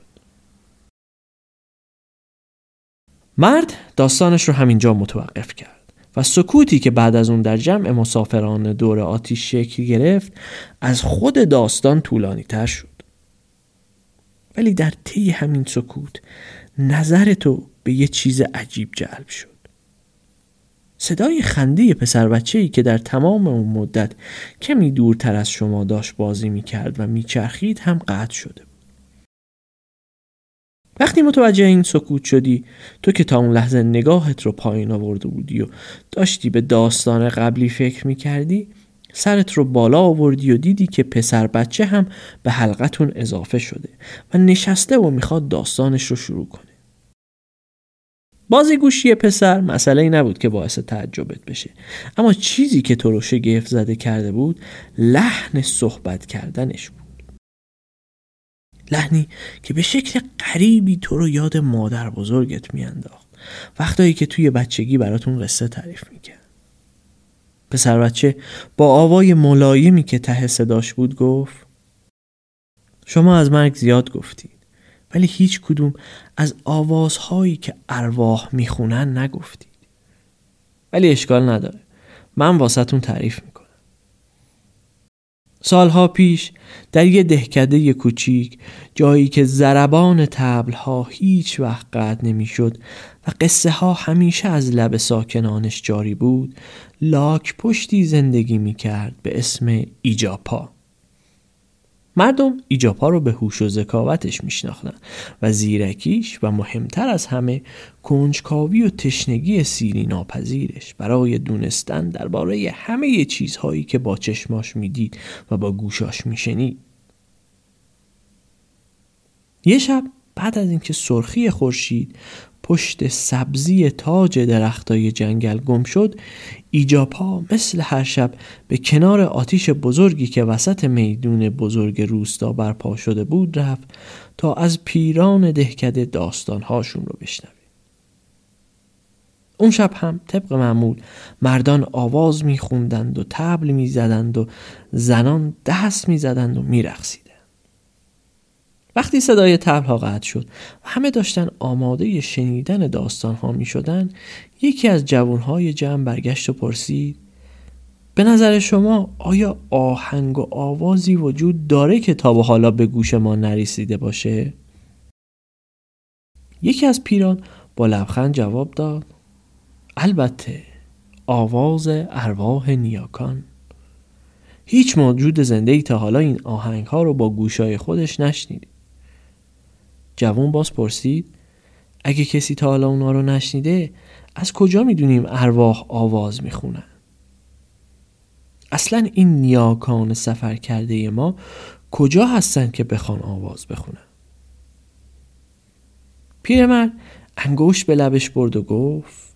مرد داستانش رو همینجا متوقف کرد و سکوتی که بعد از اون در جمع مسافران دور آتش شکل گرفت از خود داستان طولانی تر شد. ولی در طی همین سکوت نظر تو به یه چیز عجیب جلب شد. صدای خنده پسر بچه‌ای که در تمام اون مدت کمی دورتر از شما داشت بازی می‌کرد و میچرخید هم قطع شده بود. وقتی متوجه این سکوت شدی، تو که تا اون لحظه نگاهت رو پایین آورده بودی و داشتی به داستان قبلی فکر می‌کردی، سرت رو بالا آوردی و دیدی که پسر بچه هم به حلقتون اضافه شده و نشسته و میخواد داستانش رو شروع کنه. بازیگوشی پسر مسئله‌ای نبود که باعث تعجبت بشه، اما چیزی که تو رو شگفت زده کرده بود لحن صحبت کردنش بود. لحنی که به شکل غریبی تو رو یاد مادر بزرگت میانداخت، وقتایی که توی بچگی براتون قصه تعریف میکرد. پسر بچه با آوای ملایمی که ته صداش بود گفت: شما از مرگ زیاد گفتید، ولی هیچ کدوم از آوازهایی که ارواح میخونن نگفتید. ولی اشکال نداره، من واسهتون تعریف میکنم. سالها پیش در یه دهکده کوچیک، جایی که ضربان طبل‌ها هیچ وقت قطع نمیشد و قصه ها همیشه از لب ساکنانش جاری بود، لاک پشتی زندگی میکرد به اسم ایجاپا. مردم ایجاپا رو به هوش و ذکاوتش میشناختن و زیرکیش و مهمتر از همه کنجکاوی و تشنگی سیری ناپذیرش برای دونستن درباره همه چیزهایی که با چشماش میدید و با گوشاش میشنید. یه شب بعد از اینکه سرخی خورشید پشت سبزی تاج درختای جنگل گم شد، ایجاپا مثل هر شب به کنار آتیش بزرگی که وسط میدون بزرگ روستا برپا شده بود رفت تا از پیران دهکده داستانهاشون رو بشنوه. اون شب هم طبق معمول مردان آواز میخوندند و طبل میزدند و زنان دست میزدند و میرقصیدند. وقتی صدای طبل‌ها قطع شد و همه داشتن آماده شنیدن داستان‌ها می‌شدن، یکی از جوان‌های جمع برگشت و پرسید: به نظر شما آیا آهنگ و آوازی وجود داره که تا به حالا به گوش ما نرسیده باشه؟ یکی از پیران با لبخند جواب داد: البته، آواز ارواح نیاکان. هیچ موجود زنده‌ای تا حالا این آهنگ‌ها رو با گوشای خودش نشنیده. جوان باز پرسید: اگه کسی تا حالا اونا رو نشنیده، از کجا میدونیم ارواح آواز میخونن؟ اصلا این نیاکان سفر کرده ما کجا هستن که بخوان آواز بخونن؟ پیرمرد انگشت به لبش برد و گفت: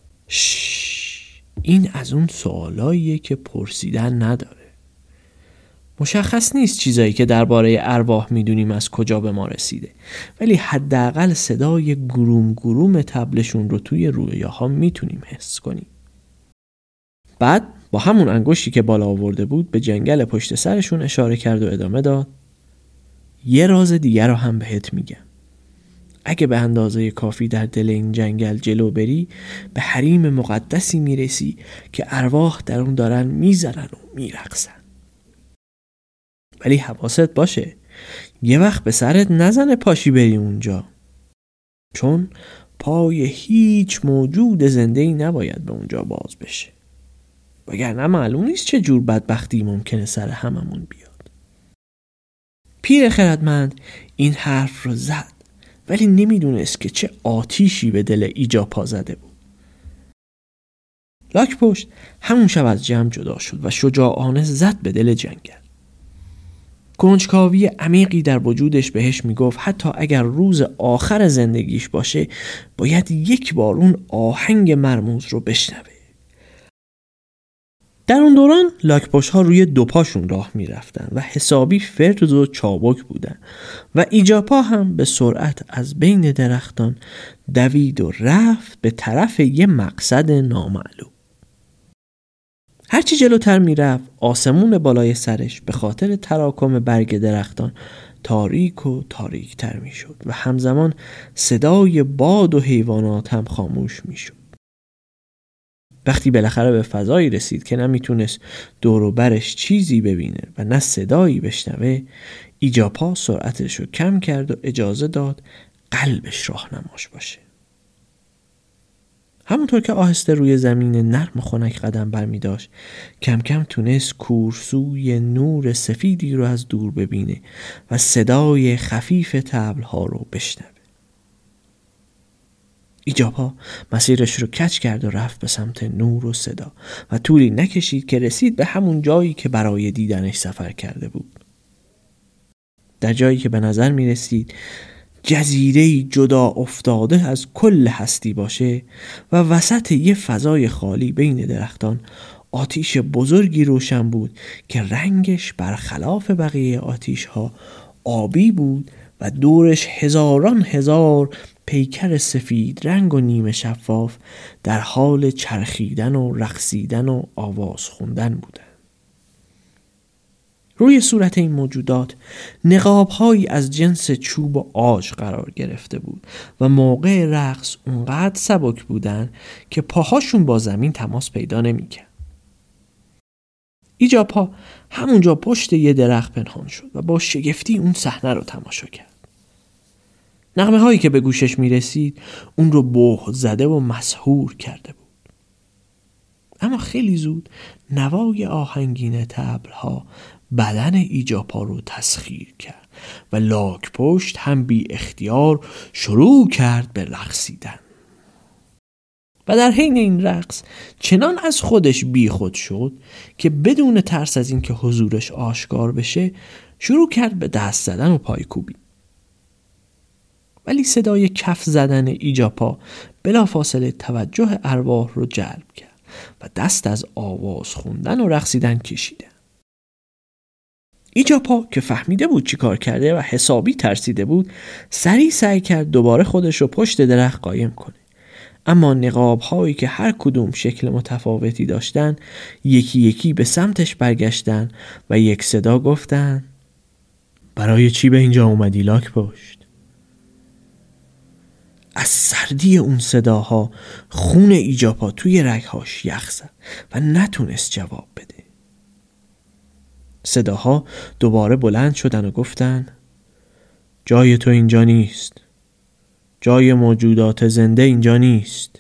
این از اون سوالاییه که پرسیدن نداره. مشخص نیست چیزایی که درباره ارواح میدونیم از کجا به ما رسیده، ولی حداقل صدای گروم گروم طبلشون رو توی رویاها میتونیم حس کنیم. بعد با همون انگشتی که بالا آورده بود به جنگل پشت سرشون اشاره کرد و ادامه داد: یه راز دیگر رو هم بهت میگم. اگه به اندازه کافی در دل این جنگل جلو بری به حریم مقدسی میرسی که ارواح در اون دارن میزنن و میرقصن. ولی حواست باشه یه وقت به سرت نزنه پاشی بری اونجا، چون پای هیچ موجود زنده‌ای نباید به اونجا باز بشه، وگرنه معلوم نیست چه جور بدبختی ممکنه سر هممون بیاد. پیر خردمند این حرف رو زد ولی نمیدونست که چه آتیشی به دل ایجاپا زده بود. لاک‌پشت همون شب از جمع جدا شد و شجاعانه زد به دل جنگل. کنجکاوی عمیقی در وجودش بهش میگفت حتی اگر روز آخر زندگیش باشه باید یک بار اون آهنگ مرموز رو بشنوه. در اون دوران لاک‌پشت‌ها روی دو پاشون راه میرفتن و حسابی فرد و چابک بودن و ایجاپا هم به سرعت از بین درختان دوید و رفت به طرف یه مقصد نامعلوم. هرچی جلوتر میرفت آسمون بالای سرش به خاطر تراکم برگ درختان تاریک و تاریکتر میشد و همزمان صدای باد و حیوانات هم خاموش میشد. وقتی بالاخره به فضایی رسید که نمیتونست دور و برش چیزی ببینه و نه صدایی بشنوه، ایجاپا سرعتش رو کم کرد و اجازه داد قلبش راهنماش باشه. همونطور که آهسته روی زمین نرم و خنک قدم برمی داشت کم کم تونست کورسوی نور سفیدی رو از دور ببینه و صدای خفیف طبل‌ها رو بشنوه. ایجاپا مسیرش رو کج کرد و رفت به سمت نور و صدا و طولی نکشید که رسید به همون جایی که برای دیدنش سفر کرده بود. در جایی که به نظر می رسید جزیره‌ای جدا افتاده از کل هستی باشه و وسط یه فضای خالی بین درختان آتیش بزرگی روشن بود که رنگش برخلاف بقیه آتیش‌ها آبی بود و دورش هزاران هزار پیکر سفید رنگ و نیمه شفاف در حال چرخیدن و رقصیدن و آواز خوندن بودند. روی صورت این موجودات نقاب‌هایی از جنس چوب و عاج قرار گرفته بود و موقع رقص اونقدر سبک بودن که پاهاشون با زمین تماس پیدا نمی‌کرد. ایجاپا همونجا پشت یه درخت پنهان شد و با شگفتی اون صحنه رو تماشا کرد. نغمه هایی که به گوشش می رسید اون رو بهت زده و مسحور کرده بود. اما خیلی زود نوای آهنگین طبل‌ها بدن ایجاپا رو تسخیر کرد و لاک‌پشت هم بی اختیار شروع کرد به رقصیدن. و در حین این رقص چنان از خودش بی خود شد که بدون ترس از اینکه حضورش آشکار بشه شروع کرد به دست زدن و پایکوبی. ولی صدای کف زدن ایجاپا بلافاصله توجه ارواح رو جلب کرد و دست از آواز خوندن و رقصیدن کشیدن. ایجاپا که فهمیده بود چی کار کرده و حسابی ترسیده بود سریع سعی کرد دوباره خودش رو پشت درخت قایم کنه، اما نقاب هایی که هر کدوم شکل متفاوتی داشتن یکی یکی به سمتش برگشتن و یک صدا گفتن: برای چی به اینجا اومدی لاک‌پشت؟ از سردی اون صداها خون ایجاپا توی رگهاش یخ زد و نتونست جواب بده. صداها دوباره بلند شدن و گفتن: جای تو اینجا نیست. جای موجودات زنده اینجا نیست.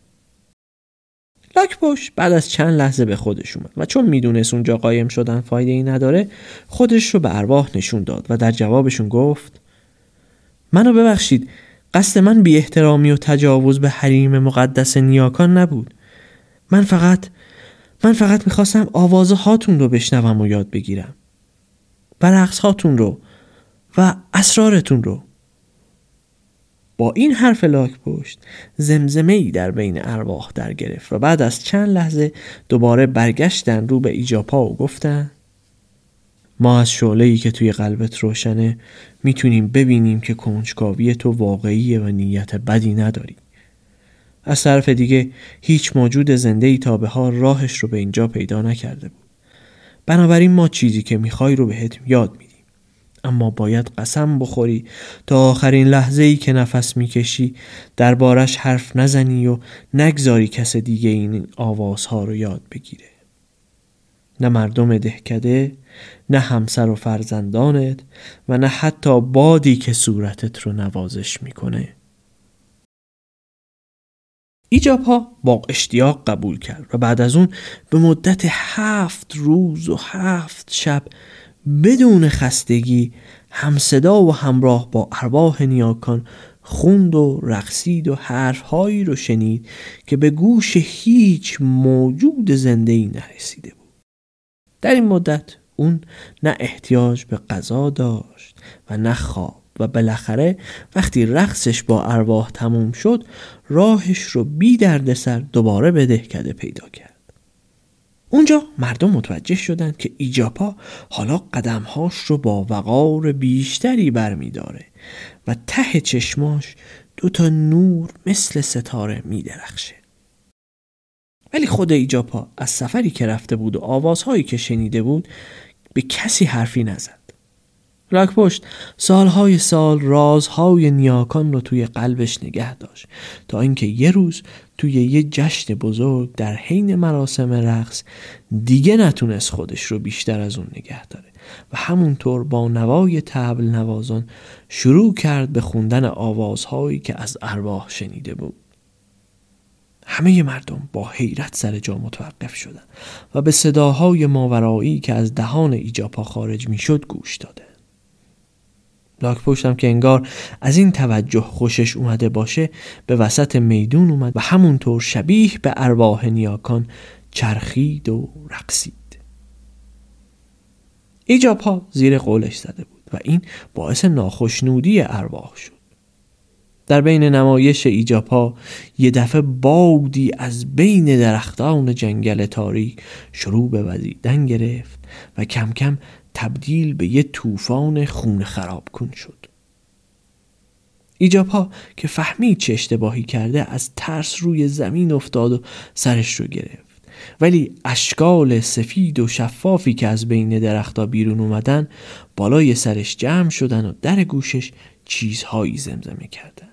لاک‌پشت بعد از چند لحظه به خودش اومد و چون میدونست اونجا قایم شدن فایده ای نداره خودش رو به ارواح نشون داد و در جوابشون گفت: منو ببخشید، قصد من بی احترامی و تجاوز به حریم مقدس نیاکان نبود. من فقط میخواستم آوازه هاتون رو بشنوم و یاد بگیرم و رقص هاتون رو و اسرارتون رو. با این حرف لاک‌پشت زمزمه‌ای در بین ارواح در گرفت و بعد از چند لحظه دوباره برگشتن رو به ایجاپا و گفتن: ما از شعله‌ای که توی قلبت روشنه میتونیم ببینیم که کنجکاوی تو واقعیه و نیت بدی نداری. از طرف دیگه هیچ موجود زنده‌ای تا به حال راهش رو به اینجا پیدا نکرده بود. بنابراین ما چیزی که میخوای رو بهت یاد میدیم. اما باید قسم بخوری تا آخرین لحظه‌ای که نفس میکشی دربارش حرف نزنی و نگذاری کس دیگه این آوازها رو یاد بگیره. نه مردم دهکده، نه همسر و فرزندانت و نه حتی بادی که صورتت رو نوازش میکنه. ایجاپا با اشتیاق قبول کرد و بعد از اون به مدت 7 روز و 7 شب بدون خستگی همصدا و همراه با ارواح نیاکان خوند و رقصید و حرفهایی رو شنید که به گوش هیچ موجود زنده‌ای نرسیده بود. در این مدت اون نه احتیاج به غذا داشت و نه خواب و بالاخره وقتی رقصش با ارواح تموم شد راهش رو بی دردسر دوباره به دهکده پیدا کرد. اونجا مردم متوجه شدند که ایجاپا حالا قدمهاش رو با وقار بیشتری برمی داره و ته چشماش 2 نور مثل ستاره می درخشه. ولی خود ایجاپا از سفری که رفته بود و آوازهایی که شنیده بود به کسی حرفی نزد. لاک‌پشت سالهای سال رازهای نیاکان رو توی قلبش نگه داشت تا اینکه یه روز توی یه جشن بزرگ در حین مراسم رقص دیگه نتونست خودش رو بیشتر از اون نگه داره و همونطور با نوای طبل نوازان شروع کرد به خوندن آوازهایی که از ارواح شنیده بود. همه مردم با حیرت سر جا متوقف شدند و به صداهای ماورایی که از دهان ایجاپا خارج میشد گوش دادند. لاک‌پشت هم که انگار از این توجه خوشش اومده باشه به وسط میدون اومد و همونطور شبیه به ارواح نیاکان چرخید و رقصید. ایجاپا زیر قولش زده بود و این باعث ناخشنودی ارواح شد. در بین نمایش ایجاپا یه دفعه بادی از بین درختان جنگل تاریک شروع به وزیدن گرفت و کم کم تبدیل به یه طوفان خون خراب کن شد. ایجاپا که فهمید چه اشتباهی کرده از ترس روی زمین افتاد و سرش رو گرفت. ولی اشکال سفید و شفافی که از بین درختها بیرون اومدن بالای سرش جمع شدن و در گوشش چیزهایی زمزمه کردن.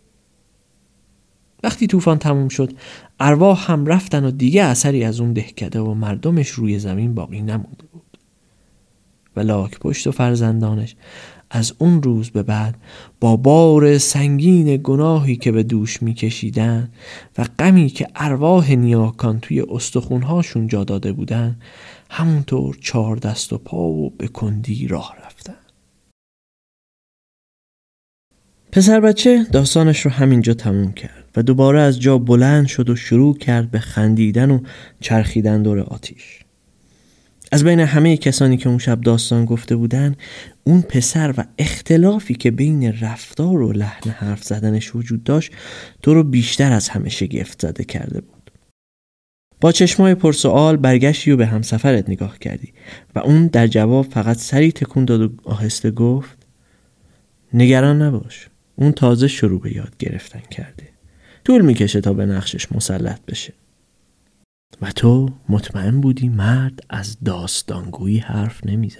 وقتی طوفان تموم شد ارواح هم رفتن و دیگه اثری از اون دهکده و مردمش روی زمین باقی نمونده بود. و لاک‌پشت و فرزندانش از اون روز به بعد با بار سنگین گناهی که به دوش می‌کشیدن و غمی که ارواح نیاکان توی استخونهاشون جا داده بودن همونطور 4 دست و پا و به کندی راه رفتن. پسر بچه داستانش رو همینجا تموم کرد و دوباره از جا بلند شد و شروع کرد به خندیدن و چرخیدن دور آتیش. از بین همه کسانی که اون شب داستان گفته بودن اون پسر و اختلافی که بین رفتار و لحن حرف زدنش وجود داشت تو رو بیشتر از همه شگفت زده کرده بود. با چشمای پرسوال برگشتی و به همسفرت نگاه کردی و اون در جواب فقط سری تکون داد و آهسته گفت نگران نباش، اون تازه شروع به یاد گرفتن کرده، طول میکشه تا به نقشش مسلط بشه. و تو مطمئن بودی مرد از داستانگویی حرف نمیزنه.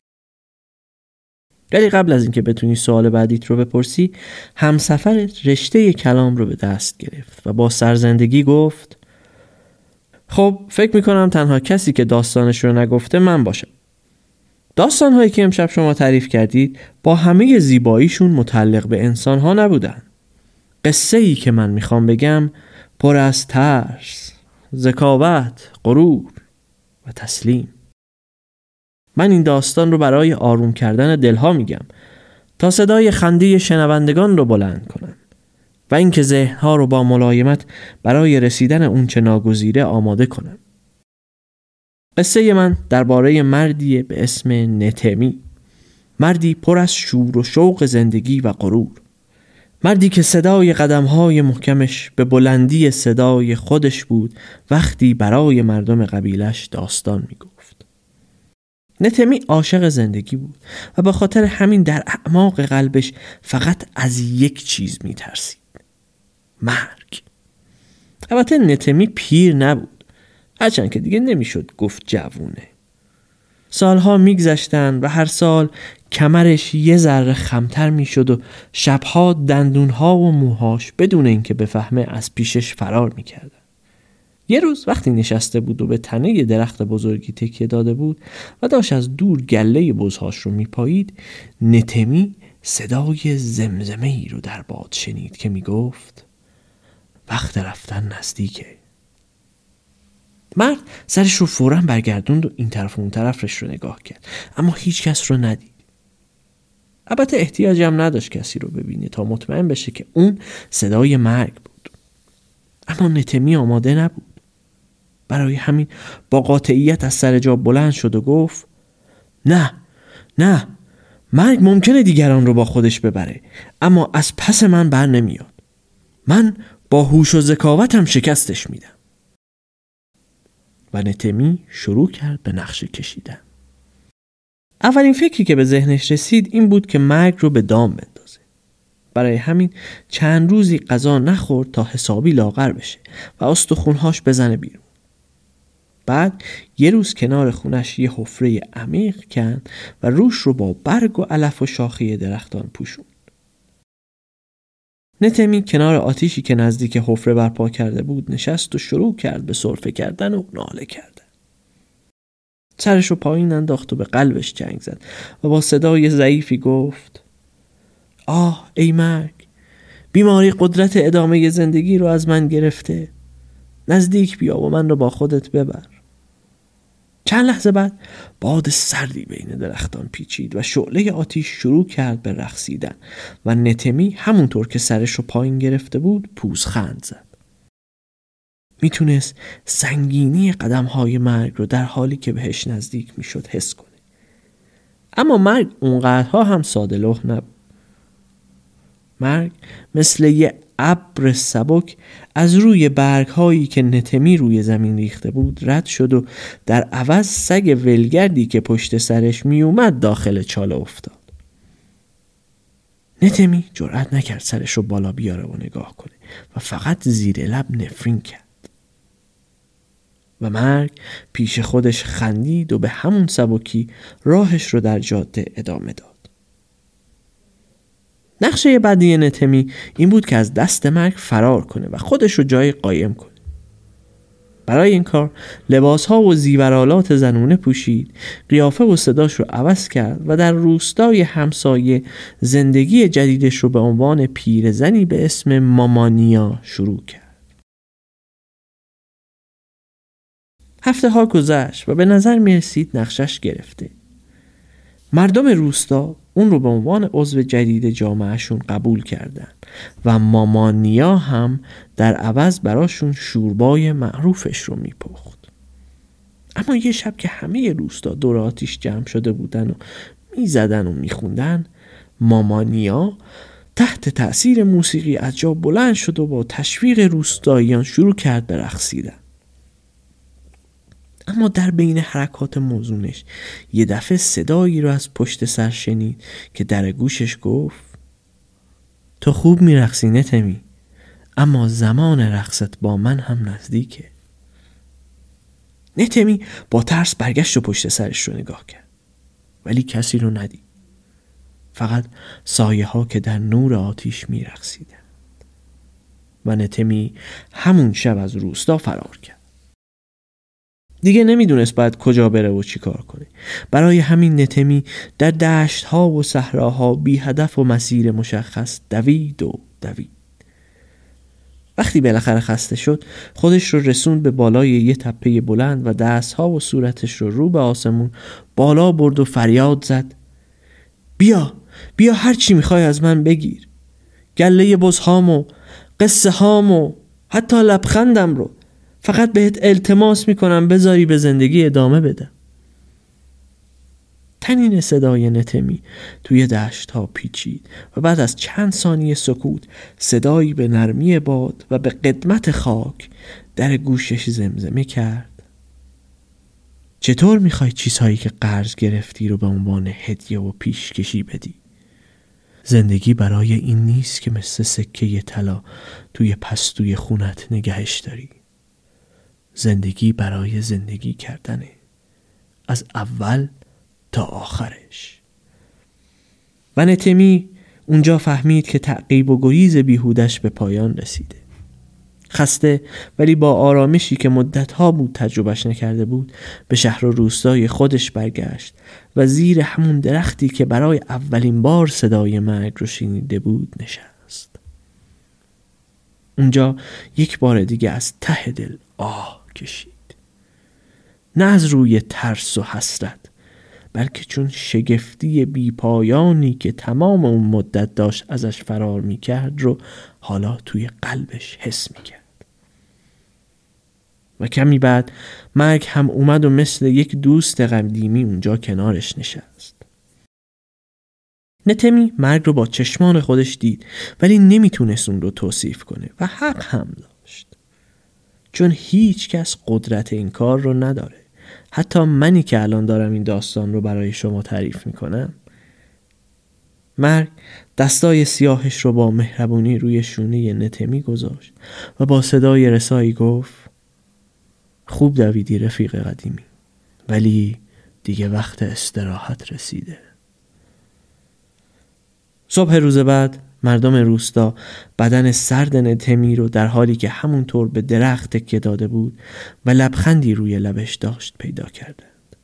ولی قبل از اینکه بتونی سوال بعدیت رو بپرسی همسفرت رشته کلام رو به دست گرفت و با سرزندگی گفت خب فکر میکنم تنها کسی که داستانش رو نگفته من باشم. داستانهایی که امشب شما تعریف کردید با همه زیباییشون متعلق به انسانها نبودن. قصه‌ای که من میخوام بگم پر از ترس، ذکاوت، غرور و تسلیم. من این داستان رو برای آروم کردن دلها میگم تا صدای خنده شنوندگان رو بلند کنم و اینکه ذهنها رو با ملایمت برای رسیدن اون چه ناگزیره آماده کنم. قصه من درباره مردی به اسم نتمی، مردی پر از شور و شوق زندگی و غرور، مردی که صدای قدم‌های محکمش به بلندی صدای خودش بود وقتی برای مردم قبیلش داستان میگفت. نتمی عاشق زندگی بود و به خاطر همین در اعماق قلبش فقط از یک چیز میترسید: مرگ. البته نتمی پیر نبود، هرچند که دیگه نمیشد گفت جوونه. سالها میگذشتن و هر سال کمرش یه ذره خمتر میشد و شبها دندونها و موهاش بدون اینکه بفهمه از پیشش فرار میکردن. یه روز وقتی نشسته بود و به تنه درخت بزرگی تکیه داده بود و داشت از دور گله بزهاش رو میپایید، نتمی صدای زمزمه ای رو در باد شنید که میگفت وقت رفتن نزدیکه. مرد سرش رو فوراً برگردوند و این طرف و اون طرفش رو نگاه کرد، اما هیچ کس رو ندید. البته احتیاجی هم نداشت کسی رو ببینه تا مطمئن بشه که اون صدای مرگ بود. اما نتمی آماده نبود. برای همین با قاطعیت از سر جا بلند شد و گفت نه، مرگ ممکنه دیگران رو با خودش ببره، اما از پس من بر نمیاد. من با هوش و ذکاوتم شکستش میدم. و نتمی شروع کرد به نقشه کشیدن. اولین فکری که به ذهنش رسید این بود که مرگ رو به دام بندازه. برای همین چند روزی غذا نخورد تا حسابی لاغر بشه و استخونهاش بزنه بیرون. بعد یه روز کنار خونش یه حفره عمیق کند و روش رو با برگ و علف و شاخه درختان پوشوند. نتمی کنار آتیشی که نزدیک حفره برپا کرده بود نشست و شروع کرد به سرفه کردن و ناله کردن. سرش رو پایین انداخت و به قلبش جنگ زد و با صدای ضعیفی گفت آه ای مرگ، بیماری قدرت ادامه زندگی رو از من گرفته. نزدیک بیا و من رو با خودت ببر. چند لحظه بعد باد سردی بین درختان پیچید و شعله آتیش شروع کرد به رقصیدن و نتمی همونطور که سرش رو پایین گرفته بود پوزخند زد. میتونست سنگینی قدم‌های مرگ رو در حالی که بهش نزدیک میشد حس کنه. اما مرگ اونقدرها هم ساده لوح نبود. مرگ مثل یه ابر سبک از روی برگ‌هایی که نتمی روی زمین ریخته بود رد شد و در عوض سگ ولگردی که پشت سرش می اومد داخل چاله افتاد. نتمی جرئت نکرد سرش رو بالا بیاره و نگاه کنه و فقط زیر لب نفرین کرد. و مرگ پیش خودش خندید و به همون سبکی راهش رو در جاده ادامه داد. نقشه بعدی نتمی این بود که از دست مرگ فرار کنه و خودش رو جای قایم کنه. برای این کار لباسها و زیورآلات زنونه پوشید، قیافه و صداش رو عوض کرد و در روستای همسایه زندگی جدیدش رو به عنوان پیرزنی به اسم مامانیا شروع کرد. هفته ها گذشت و به نظر می رسید نقشش گرفته. مردم روستا اون رو به عنوان عضو جدید جامعهشون قبول کردن و مامانیا هم در عوض براشون شوربای معروفش رو میپخت. اما یه شب که همه روستا دور آتیش جمع شده بودن و میزدن و میخوندن، مامانیا تحت تأثیر موسیقی از جا بلند شد و با تشویق روستاییان شروع کرد به رقصیدن. اما در بین حرکات موزونش یه دفعه صدایی رو از پشت سر شنید که در گوشش گفت تو خوب میرقصی نتمی، اما زمان رقصت با من هم نزدیکه. نتمی با ترس برگشت و پشت سرش رو نگاه کرد، ولی کسی رو ندید. فقط سایه ها که در نور آتیش میرقصیدند. و نتمی همون شب از روستا فرار کرد. دیگه نمیدونست باید کجا بره و چی کار کنه. برای همین نتمی در دشت ها و صحراها بی هدف و مسیر مشخص دوید. وقتی بالاخره خسته شد خودش رو رسوند به بالای یه تپه بلند و دستها و صورتش رو به آسمون بالا برد و فریاد زد بیا هر چی میخوای از من بگیر. گله بزهامو، قصه هامو، حتی لبخندم رو. فقط بهت التماس میکنم بذاری به زندگی ادامه بدم. تنین صدای نتمی توی دشت ها پیچید و بعد از چند ثانیه سکوت صدایی به نرمی باد و به قدمت خاک در گوشش زمزمه کرد چطور میخوای چیزهایی که قرض گرفتی رو به عنوان هدیه و پیشکشی بدی؟ زندگی برای این نیست که مثل سکه طلا توی پستوی خونت نگهش داری. زندگی برای زندگی کردنه، از اول تا آخرش. و نتمی اونجا فهمید که تعقیب و گریز بیهودش به پایان رسیده. خسته ولی با آرامشی که مدتها بود تجربهش نکرده بود به شهر و روستای خودش برگشت و زیر همون درختی که برای اولین بار صدای مرگ رو شنیده بود نشست. اونجا یک بار دیگه از ته دل آه کشید. نه از روی ترس و حسرت، بلکه چون شگفتی بی پایانی که تمام اون مدت داشت ازش فرار میکرد رو حالا توی قلبش حس میکرد. و کمی بعد مرگ هم اومد و مثل یک دوست قدیمی اونجا کنارش نشست. نتمی مرگ رو با چشمان خودش دید ولی نمیتونست اون رو توصیف کنه و حق هم داشت، چون هیچ کس قدرت این کار رو نداره. حتی منی که الان دارم این داستان رو برای شما تعریف میکنم. مرگ دستای سیاهش رو با مهربونی روی شونه نتمی گذاشت و با صدای رسایی گفت: خوب دویدی رفیق قدیمی، ولی دیگه وقت استراحت رسیده. صبح روز بعد مردم روستا بدن سرد نتمی رو در حالی که همونطور به درخت تکیه داده بود و لبخندی روی لبش داشت پیدا کردند.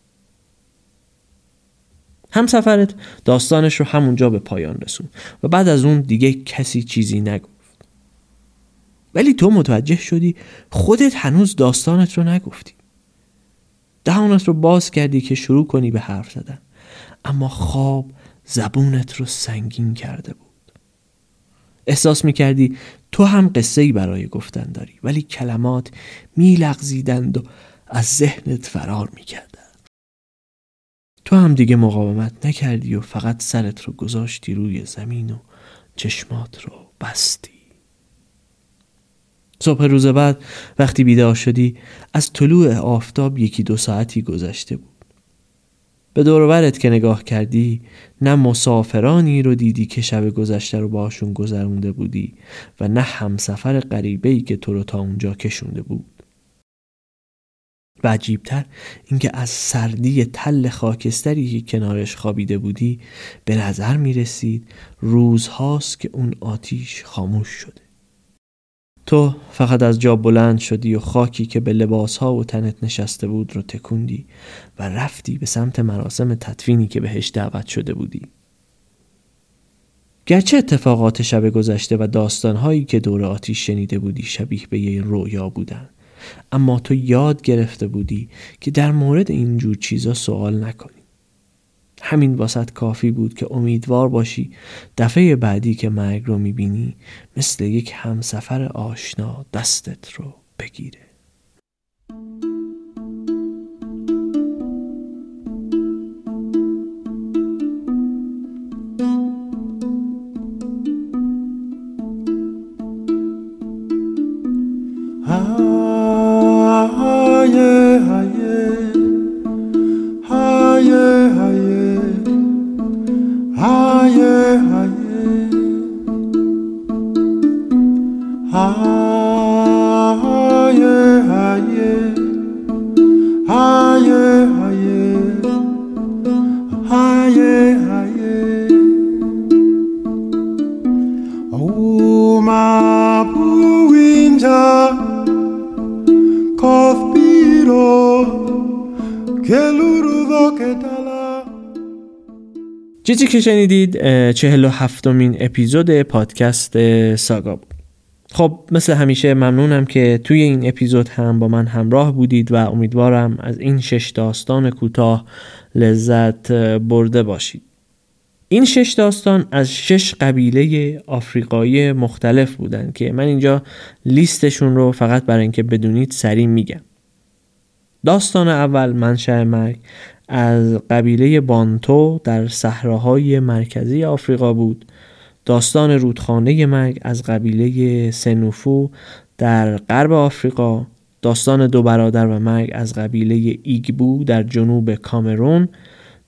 همسفرت داستانش رو همونجا به پایان رسوند و بعد از اون دیگه کسی چیزی نگفت. ولی تو متوجه شدی خودت هنوز داستانت رو نگفتی. دهانت رو باز کردی که شروع کنی به حرف زدن، اما خواب زبونت رو سنگین کرده بود. احساس میکردی تو هم قصه‌ای برای گفتن داری، ولی کلمات میلغزیدند و از ذهنت فرار میکردند. تو هم دیگه مقاومت نکردی و فقط سرت رو گذاشتی روی زمین و چشمات رو بستی. صبح روز بعد وقتی بیدار شدی از طلوع آفتاب 1-2 ساعتی گذشته بود. به دور و برت که نگاه کردی نه مسافرانی رو دیدی که شب گذشته رو باشون گذرونده بودی و نه همسفر غریبه‌ای که تو رو تا اونجا کشونده بود. و عجیبتر اینکه از سردی تل خاکستری که کنارش خوابیده بودی به نظر می رسید روزهاست که اون آتیش خاموش شده. تو فقط از جا بلند شدی و خاکی که به لباسها و تنت نشسته بود رو تکوندی و رفتی به سمت مراسم تدفینی که بهش دعوت شده بودی. گرچه اتفاقات شب گذشته و داستانهایی که دور آتیش شنیده بودی شبیه به یه رویا بودن، اما تو یاد گرفته بودی که در مورد اینجور چیزا سوال نکنی. همین واسط کافی بود که امیدوار باشی دفعه بعدی که مرگ رو میبینی مثل یک همسفر آشنا دستت رو بگیره. چیزی که شنیدید 47مین اپیزود پادکست ساگا بود. خب مثل همیشه ممنونم که توی این اپیزود هم با من همراه بودید و امیدوارم از این 6 داستان کوتاه لذت برده باشید. این 6 داستان از 6 قبیله آفریقایی مختلف بودن که من اینجا لیستشون رو فقط برای اینکه بدونید سریع میگم. داستان اول منشأ مرگ از قبیله بانتو در صحراهای مرکزی آفریقا بود. داستان رودخانه مرگ از قبیله سنوفو در غرب آفریقا. داستان 2 برادر و مرگ از قبیله ایگبو در جنوب کامرون.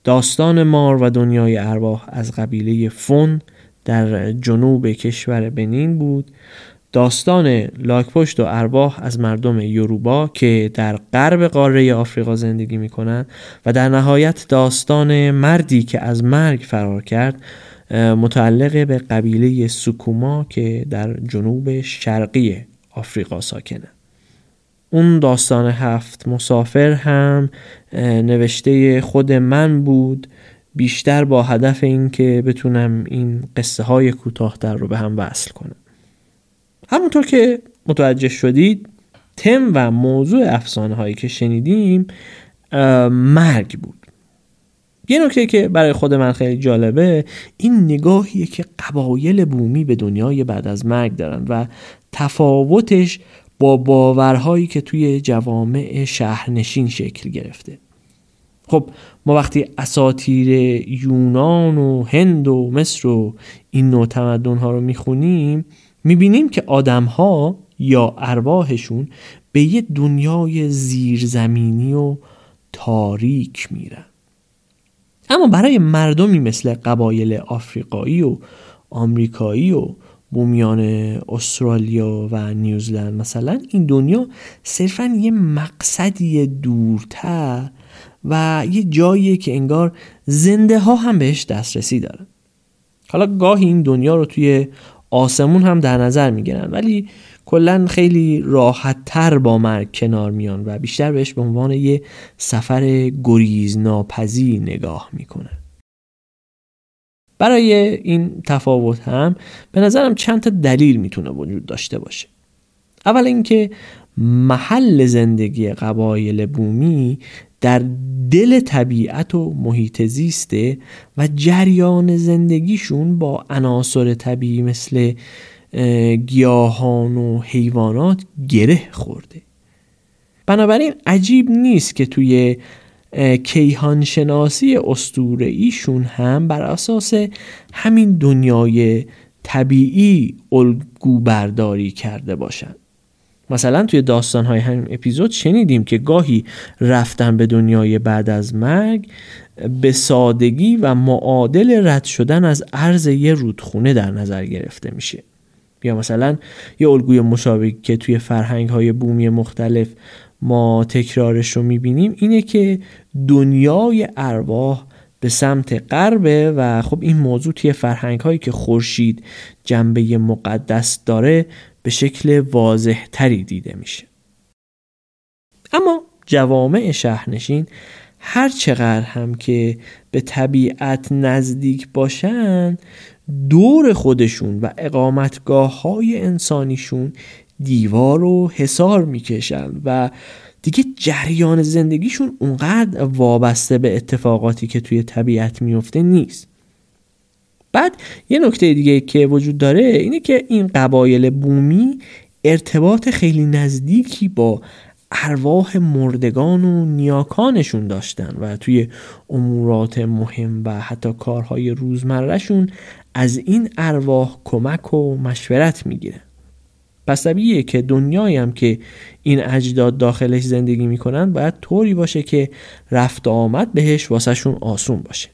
داستان مار و دنیای ارواح از قبیله فون در جنوب کشور بنین بود. داستان لاک‌پشت و ارواح از مردم یوروبا که در غرب قاره آفریقا زندگی می‌کنند و در نهایت داستان مردی که از مرگ فرار کرد متعلق به قبیله سوکوما که در جنوب شرقی آفریقا ساکنه. اون داستان 7 مسافر هم نوشته خود من بود، بیشتر با هدف این که بتونم این قصه های کوتاه‌تر رو به هم وصل کنم. همونطور که متوجه شدید تم و موضوع افسانه هایی که شنیدیم مرگ بود. یه نکته که برای خود من خیلی جالبه این نگاهیه که قبایل بومی به دنیای بعد از مرگ دارن و تفاوتش با باورهایی که توی جوامع شهرنشین شکل گرفته. خب ما وقتی اساطیر یونان و هند و مصر و این نوع تمدن‌ها رو میخونیم میبینیم که آدم‌ها یا ارواحشون به یه دنیای زیرزمینی و تاریک میرن. اما برای مردمی مثل قبایل آفریقایی و آمریکایی و بومیان استرالیا و نیوزلند مثلا این دنیا صرفاً یه مقصدی دورتر و یه جاییه که انگار زنده ها هم بهش دسترسی دارن. حالا گاهی این دنیا رو توی آسمون هم در نظر میگیرن ولی کلاً خیلی راحت تر با مرگ کنار میان و بیشتر بهش به عنوان یه سفر گریزناپذیر نگاه میکنن. برای این تفاوت هم به نظرم چند تا دلیل میتونه وجود داشته باشه. اول اینکه محل زندگی قبایل بومی در دل طبیعت و محیط زیسته و جریان زندگیشون با عناصر طبیعی مثل گیاهان و حیوانات گره خورده. بنابراین عجیب نیست که توی کیهان شناسی اسطوره‌ایشون هم بر اساس همین دنیای طبیعی الگو برداری کرده باشن. مثلا توی داستان‌های همین اپیزود شنیدیم که گاهی رفتن به دنیای بعد از مرگ به سادگی و معادل رد شدن از عرض یه رودخونه در نظر گرفته میشه. یا مثلا یه الگوی مشابه که توی فرهنگ‌های بومی مختلف ما تکرارش رو میبینیم اینه که دنیای ارواح به سمت غربه و خب این موضوع توی فرهنگ‌هایی که خورشید جنبه مقدس داره به شکل واضح تری دیده میشه. اما جوامع شهرنشین هر چقدر هم که به طبیعت نزدیک باشن دور خودشون و اقامتگاه‌های انسانیشون دیوار و حصار میکشن و دیگه جریان زندگیشون اونقدر وابسته به اتفاقاتی که توی طبیعت میفته نیست. بعد یه نکته دیگه که وجود داره اینه که این قبایل بومی ارتباط خیلی نزدیکی با ارواح مردگان و نیاکانشون داشتن و توی امورات مهم و حتی کارهای روزمرهشون از این ارواح کمک و مشورت میگیرن. پس طبیعیه که دنیایی هم که این اجداد داخلش زندگی میکنن باید طوری باشه که رفت و آمد بهش واسهشون آسون باشه.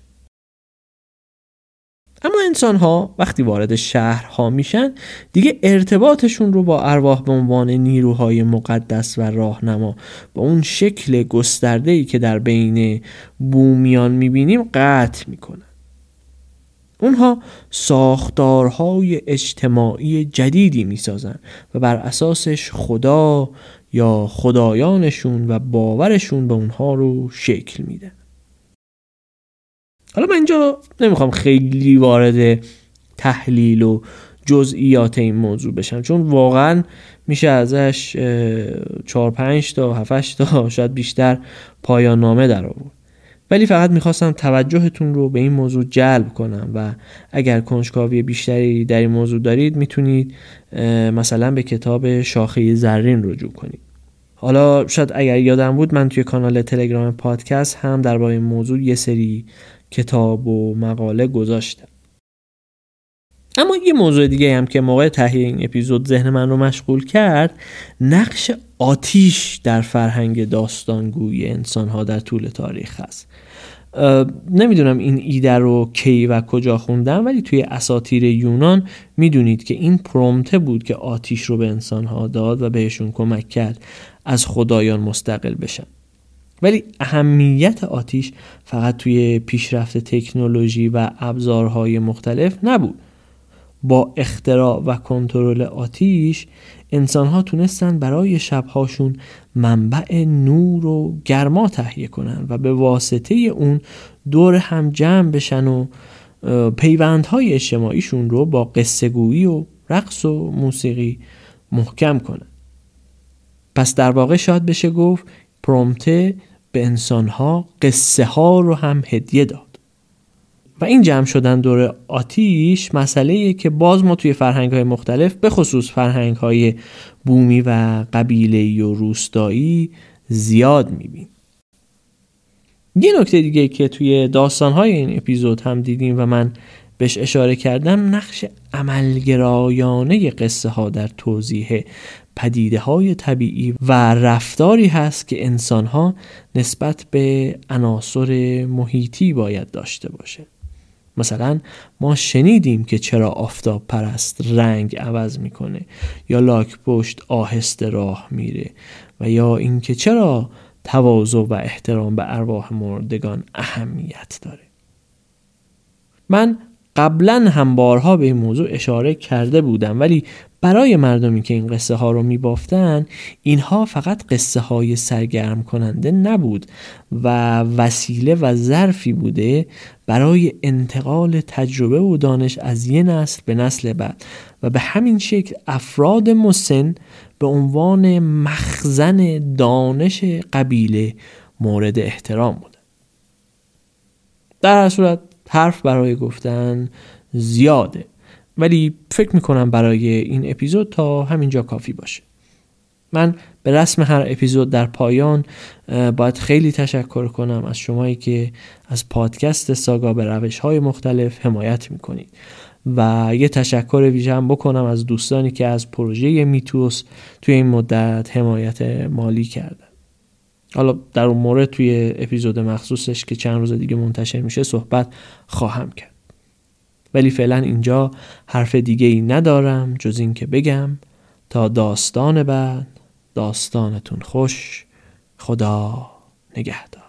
اما انسان ها وقتی وارد شهرها میشن دیگه ارتباطشون رو با ارواح به عنوان نیروهای مقدس و راهنما با اون شکل گسترده‌ای که در بین بومیان میبینیم قطع میکنن. اونها ساختارهای اجتماعی جدیدی میسازن و بر اساسش خدا یا خدایانشون و باورشون به اونها رو شکل میدن. حالا من اینجا نمیخوام خیلی وارد تحلیل و جزئیات این موضوع بشم چون واقعا میشه ازش 4-5 تا 7-8 تا شاید بیشتر پایان نامه در آورد. ولی فقط میخواستم توجهتون رو به این موضوع جلب کنم و اگر کنجکاوی بیشتری در این موضوع دارید میتونید مثلا به کتاب شاخه زرین رجوع کنید. حالا شاید اگر یادم بود من توی کانال تلگرام پادکست هم درباره این موضوع یه سری کتاب و مقاله گذاشتم. اما یه موضوع دیگه هم که موقع تهیه این اپیزود ذهن من رو مشغول کرد نقش آتیش در فرهنگ داستانگویی انسان‌ها در طول تاریخ هست نمیدونم این ایده رو کی و کجا خوندم، ولی توی اساطیر یونان میدونید که این پرومته بود که آتیش رو به انسانها داد و بهشون کمک کرد از خدایان مستقل بشن. ولی اهمیت آتیش فقط توی پیشرفت تکنولوژی و ابزارهای مختلف نبود. با اختراع و کنترل آتیش انسان‌ها تونستن برای شب‌هاشون منبع نور و گرما تهیه کنن و به واسطه اون دور هم جمع بشن و پیوندهای اجتماعیشون رو با قصه‌گویی و رقص و موسیقی محکم کنن. پس در واقع شاید بشه گفت پرومته به انسان‌ها قصه ها رو هم هدیه داد. و این جمع شدن دور آتیش مسئله‌ایه که باز ما توی فرهنگ‌های مختلف به خصوص فرهنگ‌های بومی و قبیله‌ای و روستایی زیاد می‌بینیم. یه نکته دیگه که توی داستان‌های این اپیزود هم دیدیم و من بهش اشاره کردم، نقش عملگرایانه قصه‌ها در توضیح پدیده‌های طبیعی و رفتاری هست که انسان‌ها نسبت به عناصر محیطی باید داشته باشه. مثلا ما شنیدیم که چرا آفتاب پرست رنگ عوض میکنه، یا لاک پشت آهسته راه میره، و یا اینکه چرا تواضع و احترام به ارواح مردگان اهمیت داره. من قبلا هم بارها به این موضوع اشاره کرده بودم، ولی برای مردمی که این قصه ها رو میبافتن، اینها فقط قصه های سرگرم کننده نبود و وسیله و ظرفی بوده برای انتقال تجربه و دانش از یه نسل به نسل بعد، و به همین شکل افراد مسن به عنوان مخزن دانش قبیله مورد احترام بودن. در هر صورت حرف برای گفتن زیاده، ولی فکر میکنم برای این اپیزود تا همینجا کافی باشه. من به رسم هر اپیزود در پایان باید خیلی تشکر کنم از شمایی که از پادکست ساگا به روش‌های مختلف حمایت میکنید، و یه تشکر ویژه هم بکنم از دوستانی که از پروژه میتوس توی این مدت حمایت مالی کردن. حالا در اون مورد توی اپیزود مخصوصش که چند روز دیگه منتشر میشه صحبت خواهم کرد. ولی فعلا اینجا حرف دیگه ای ندارم جز این که بگم تا داستان بعد، داستانتون خوش. خدا نگهدار.